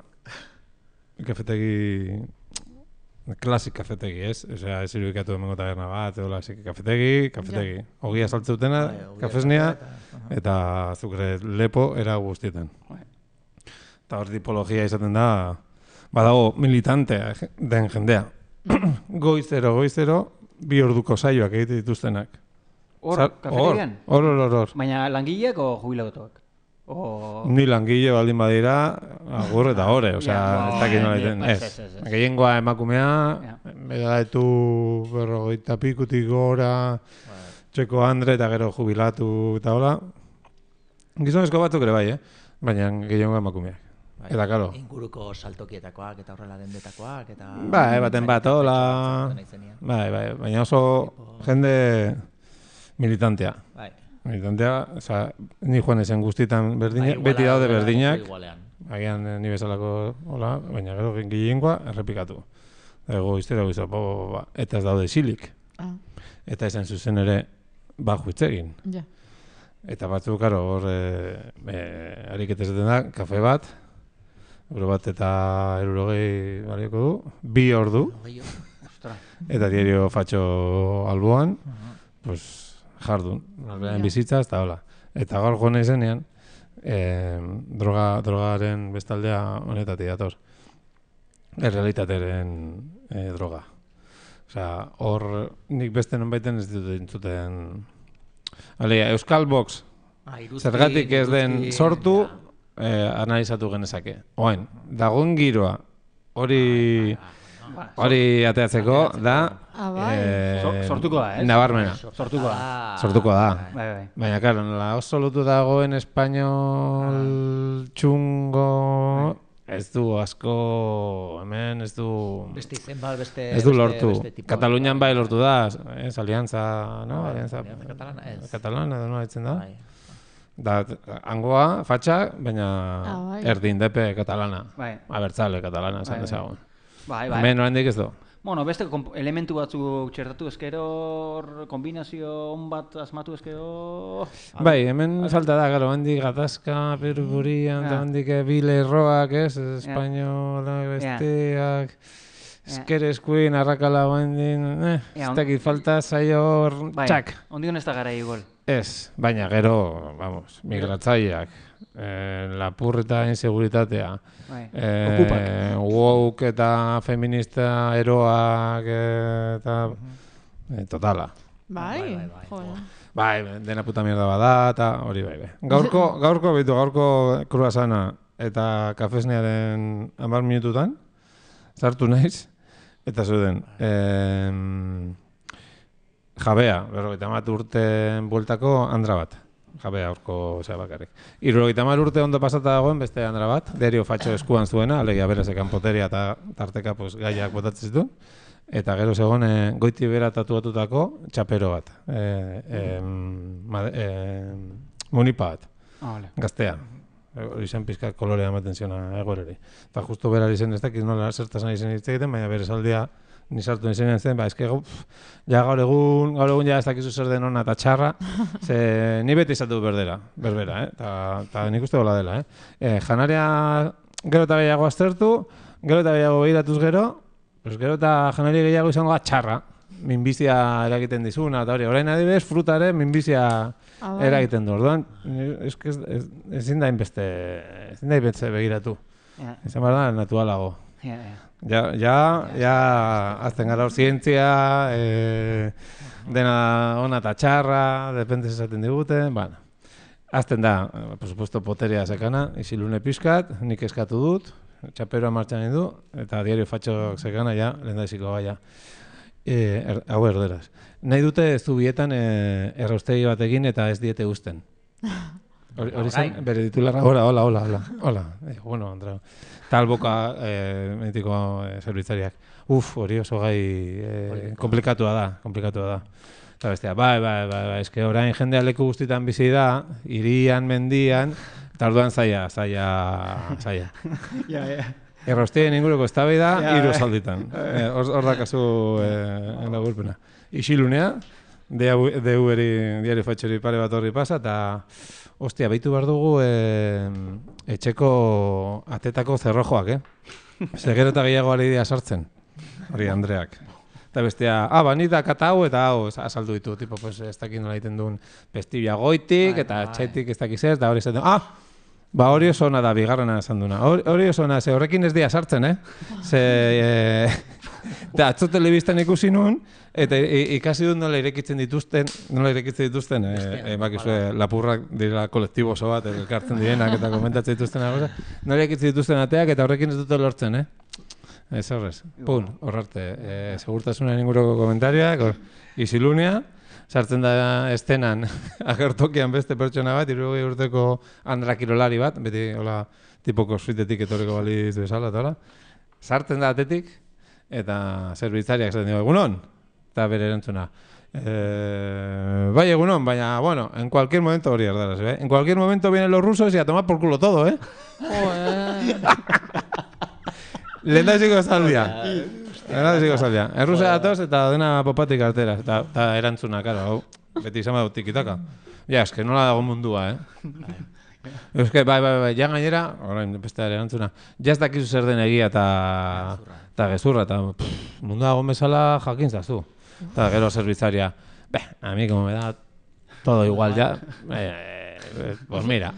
Kafetegi... Klasik kafetegi, ez? Osea, ez irudikatu emengo taberna bat, edo lasik kafetegi. Ogia saltzeutena, kafesnea, eta azukre lepo era guztietan. Eta hor tipologia izaten da, badago militantea den jendea. Goizero, 2 orduko saioak egite dituztenak. Hor, kafeterian? Hor. Baina langileak o jubilatuak? Ni langile baldin badira, agur eta hore, osea, ez dakit nola egiten, ez. Gehiengoa emakumea, beda ditu 50 pikutik gora, txeko Andre eta gero jubilatu eta hola. Gizonezko batzuk ere bai, baina gehiengoa emakumeak. Eta, karo. Inguruko saltokietakoak eta horrela dendetakoak eta... Bai, baten bat, hola... Bai, baina oso jende militantea. Bai. Militantea, oza, ni joan ezen guztietan berdinak, beti daude berdinak. Agian ni bezalako, hola, baina gero gehiengoa errepikatu. Ego iztera guizu, eta ez daude isilik. Eta esan zuzen ere, baju hitzegin. Ja. Eta batzuk, karo, hor, ariketezaten da, kafe bat, euro bat eta 60 balioko du, 2 ordu, eta diario fatxo alboan, pues, jardun, bizitza, eta hola. Eta gaur joan izenean, drogaren bestaldea honetatik dator. Errealitateren droga. Osea, hor nik beste nonbaiten ez dut entzuten... Alea, Euskal Box, zergatik ez den sortu, analizatu genezake. Oain, dagoen giroa, hori ateatzeko da... Sortuko da, ez? Nabarmena. Sortuko da. Bai. Baina, karo, oso lotu dagoen espainol txungo... Ez du asko, hemen ez du... Ez du lortu. Katalunian bai lortu da, alianza, no? Katalana, edo nola ditzen da? Da, hangoa, fatxa, baina erdin depe katalana. Abertzale katalana, esan dezagun. Hemen oraindik ez du. Bueno, beste elementu batzuk txertatu ezkero, kombinazio on bat asmatu ezkero... Bai, hemen falta da, gero, handik gatazka, peruburian, eta handik bilerroak, ez, espainola, besteak, esker eskuin, arrakala bandin, ez dakit falta zaio hor, txak. Ondion ez da gara igual. Ez, baina gero, vamos, migratzaileak, lapurreta inseguritatea, woke eta feminista eroak eta totala. Bai? Bai, dena puta mierda bada eta hori bai. Gaurko kruasana eta kafesnearen 10 minututan sartu naiz eta zuden jabea, 50 urten bueltako andra bat. Jabea aurko bakarrik. 70 urte ondo pasata dagoen beste andra bat, Derio Fatxo eskuan zuena, alegia berezekan poteria eta tarteka gaiak botatzen zitu. Eta gero zegoen goiti bera tatuatutako txapero bat. Munipa bat. Gaztea. Hori zen pizka kolorea ematen ziona egoreri. Eta justu berari zen ez dakit nola zertaz nahi zen hitz egiten, baina bere saldia ni sartu izenean zen, eske gaur egun ja ez dakizu zer den ona eta txarra, ze ni beti izatu berbera, eta nik uste gola dela, janaria gero eta gehiago aztertu, gero eta gehiago behiratuz gero eta janaria gehiago izango da txarra, minbizia eragiten dizuna, eta hori, orain adibidez, frutare minbizia eragiten du, orduan, ezin da inbeste begiratu, izan behar da, naturalago. Ja, azten gara hor zientzia, dena ona eta txarra, dependez esaten diguten, bueno. Azten da, por supuesto, poteria sekana, isilune pixkat, nik eskatu dut, txaperoa martxan du, eta Diario Fatxok sekana, ja, lehendabiziko gaia. Hau erderaz. Nahi dute ez du bietan erraustegi batekin eta ez diete usten. Hori zen, bere titularra, hola. Bueno, Andra. Talboka, meditiko zerbitzariak. Hori oso gai komplikatua da. Eta bestea, bai, eske orain jendea leku guztitan bizi da, hirian, mendian, eta orduan zaila. Erraustien inguruko eztabaida 3 zalditan. Hor dakazu lagurpena. Isilunea, Diario Fatxori pare bat horri pasa, eta ostia, behitu behar dugu etxeko atetako zerrojoak, Gero eta gehiago ari dira sartzen, hori Andreak. Eta bestea, bani da kata hau eta hau azaldu ditu, tipo, pues, ez dakit nola egiten duen pestibia goitik eta txaitik ez dakiz ez, eta hori esaten, hori oso ona da, bigarrena esan duna. Hori oso ona, ze horrekin ez dira sartzen, Eta atzo telebistan ikusi nuen, eta ikasi dut nola irekitzen dituzten, bakizue, lapurrak direla kolektibo oso bat, elkartzen direnak eta komentatzen dituzten agoza, nola irekitzen dituzten ateak eta horrekin ez dute lortzen, Ez horrez, horrarte, segurtasunaren inguruko komentariak, isilunea, sartzen da estenan agertokian beste pertsona bat, 60 urteko Andra kirolari bat, beti hola tipoko suitetik etorriko baliz bezala, eta hola, sartzen da atetik, eta zerbitzariak esaten dugu, egunon, eta bere erantzuna. Bai, egunon, baina, bueno, en cualquier momento hori erdaraz, en cualquier momento vienen los rusos y a tomar por culo todo, Lehendabiziko saldia. Errusia datoz eta dena popatik artera, eta erantzuna, karo, beti izan badut tikitaka. Ja, eske nola dago mundua, Euske, bai, ja gainera, orain beste erantzuna, ja ez dakizu zer den egia eta gezurra, eta mundua dago bezala jakin zazu. Eta gero zerbitzaria, a mí como me da todo igual ya, pues mira.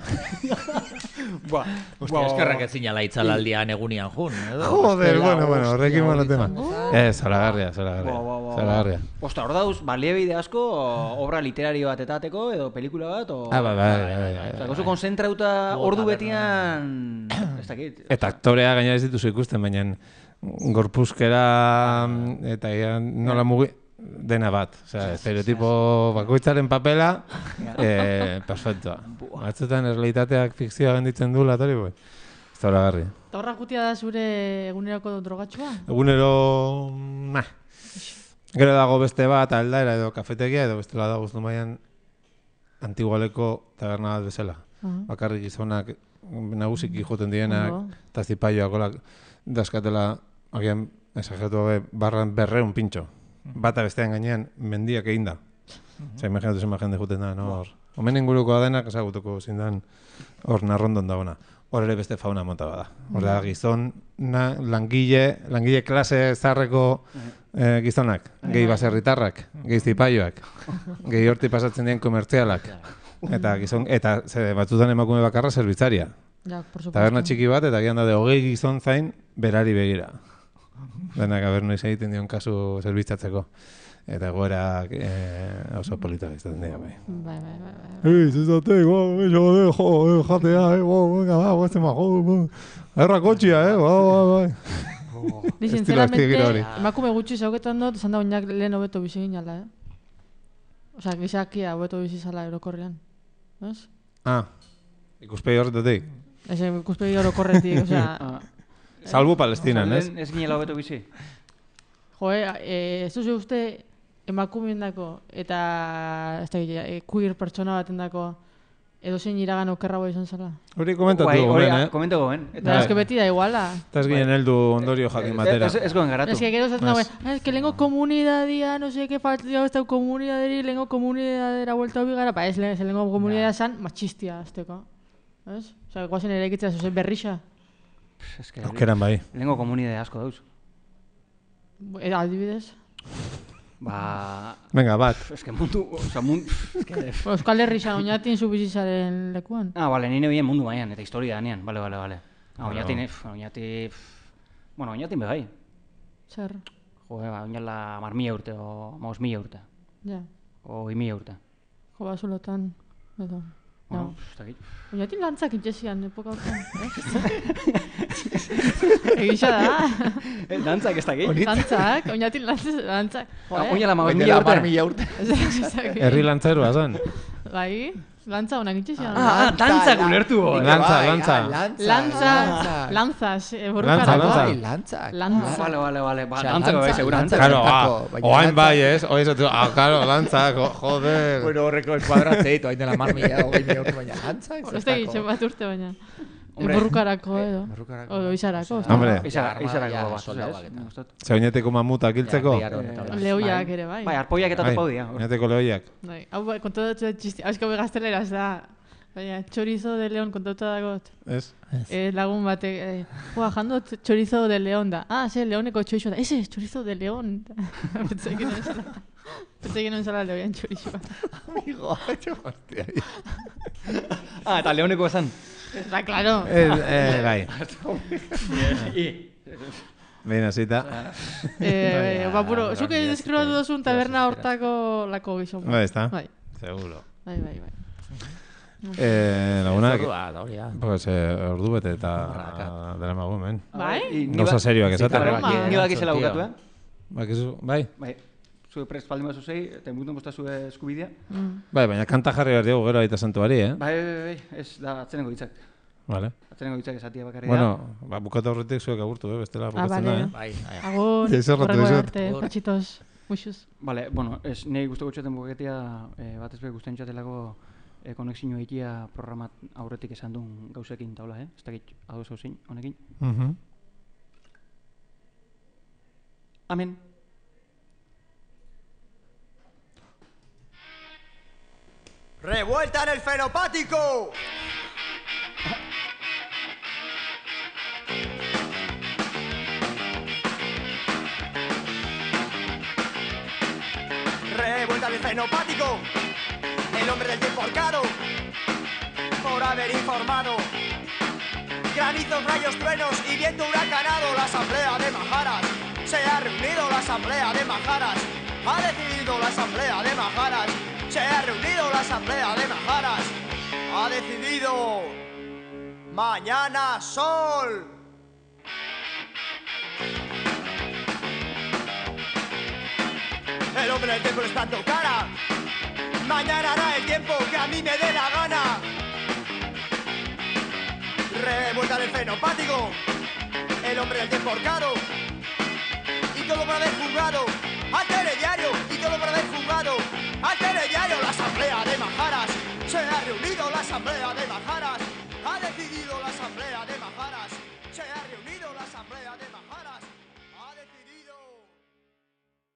Eskerrak ez zinala itzalaldian egunian jun, edo? Joder, bueno, horrekin monotema. Zalagarria. Osta, hor dauz, baliabide asko, obra literario bat etateko, edo pelikula bat, o... Bai. Oso konzentrauta ordu betian... Ez dakit. Eta aktorea gaina ez dituzu ikusten, baina gorpuzkera eta nola mugi... Dena bat, estereotipo bakoitzaren papela, perfectoa. Batzutan errealitateak fikzioa genditzen du latori, ez da horagarri. Eta horra jutia da zure eguneroko drogatxua? Egunero, gero dago beste bat, aldaera edo kafetegia, edo bestela dago Zumaian antigualeko taberna bat bezala. Bakarrik gizonak nagusiki joten dienak, eta zipaioak daskatela, agian Exageratu barran 200 pintxo. Bata bestean gainean mendiak eginda. Imaginatu zenba jende juten da, no? Omen ingurukoa denak ezagutuko zindan hor narrondon dagoena. Hor ere beste fauna mota bada. Hor da, gizon, langile klase zarreko gizonak, gehi baserritarrak, gehi zipaioak, gehi horti pasatzen dien komertzialak. Eta batzutan emakume bakarra zerbitzaria. Ja, por supuesto. Taberna txiki bat, eta gian da 20 gizon zain berari begira. Denak noiz egiten dion kasu zerbitzatzeko. Eta goerak oso politak izaten dira, bai. Bai. Zizate, jatea, venga, va, guazte majo, erra kotxia, bai. Ni sinceramente, emakume gutxi zauketan dut, esan da oinak lehen hobeto bizi ginala, Osa, gizakia hobeto bizi zala orokorrean, ez? Ikuspegi horretatik. Ez, ikuspegi orokorretik, osea... Salbu Palestinan, ez? Ez ginela hobeto bizi. Ez duzu uste emakumeendako eta queer pertsona batendako edozein iragan okerragoa izan zela? Hori komentatu gomen, Komentatu gomen. Eta eske beti da iguala. Eta ez ginen heldu ondorio jakin batera. Ez goen garatu. Ez que gero zaten dagoen, es que lengo komunidadia, no sé, que faltia ez da komunidaderi, lengo komunidadera vuelta hobi gara, ez lengo komunidadea zan, machistia azteko. Ez? Osa, guazen ere egitzea, zuzen berrixa. Aukeran bai. Lengo komunidade asko dauz. Adibidez? Venga, bat. Ez que mundu... Euskal Herrixan oinatin zu bizitzaren lekuan. Bale, nire bien mundu baian, eta historia danean. Bale. Oinatin... Bueno, oinatin begai. Zer? Oinala 10.000 urte, o 5.000 urte. Ja. O 2.000 urte. Bazulotan, edo... Bueno, ez dakit. Oinatin lantzak itxesian, epoka hortan. Egisa da. Dantzak ez dakit. Lantzak, oinatin lantzak. Oinala 10.000 urte. Herri lantzerua zen. Bai, lantza honak itxesian. Dantzak ulertu hori. Lantza. Lantzas, Lantzak. Lantza. Bale. Dantzako bai, segurantza. Claro, oain bai, ez? Claro, lantzak, joder. Bueno, horreko eskuadratzeit, oain dela 20.000 urte baina lantzak. Ez da egitxe bat urte baina. Borrukarako edo. Odo izarako. Hombre. Izarako bat. Ze oineteko mamutak hiltzeko? Lehoiak ere, bai. Bai, arpoiak eta topau dira. Oineteko lehoiak. Hau, kontatu txisti. Hau, eskau begaztelera, ez da. Baina, chorizo de león kontatu dagot. Ez? Lagun batek, jandot chorizo de león da. Ze, leoneko txorixo da. Ese, chorizo de león. Pentsa non zala lehoian txorixoa. Amigo, hostia. Eta leoneko esan. Está claro. Bai. Behin azita. Bapuro, zuke deskribatu duzun taberna hortako lako gizon. Bai, ez da? Bai. Seguro. Bai. Lagunak, pues ordu bete eta dela magu, men. Bai? Gauza serioak esaten. Ni bakizela bukatu, Bai? Bai. Zue prest baldin bazu zei, eta inbutun bosta zue eskubidea. Bai, baina kanta jarri behar diogu gero aita santuari, Bai, ez da atzenengo hitzak. Vale. Atzenengo hitzak esatia bakarri da. Bueno, bukatu horretik zuek agurtu, bestela bukatzen da, Bai. Agur, horrengo arte, patxitos, muixuz. Vale, bueno, nahi guztu gutxoten buketia, bat ezbek guztien txatelako konexio egitea programat aurretik esan duen gauzekin taula, ez dakit adoz hauzein, honekin. Amen. ¡Revuelta en el fenopático! ¡Revuelta en el fenopático! El hombre del tiempo ahorcado por haber informado. Granizos, rayos, truenos y viento huracanado. La asamblea de Majaras se ha reunido. La asamblea de Majaras ha decidido. La asamblea de Majaras se ha reunido. La asamblea de Majaras ha decidido. Mañana sol. El hombre del tiempo le está dando cara. Mañana hará el tiempo que a mí me dé la gana. Revuelta del fenopático. El hombre del tiempo ahorcado. Y todo por haber jugado al telediario. Y todo por haber jugado al telediario. La asamblea de Majaras se ha reunido. La asamblea de Majaras.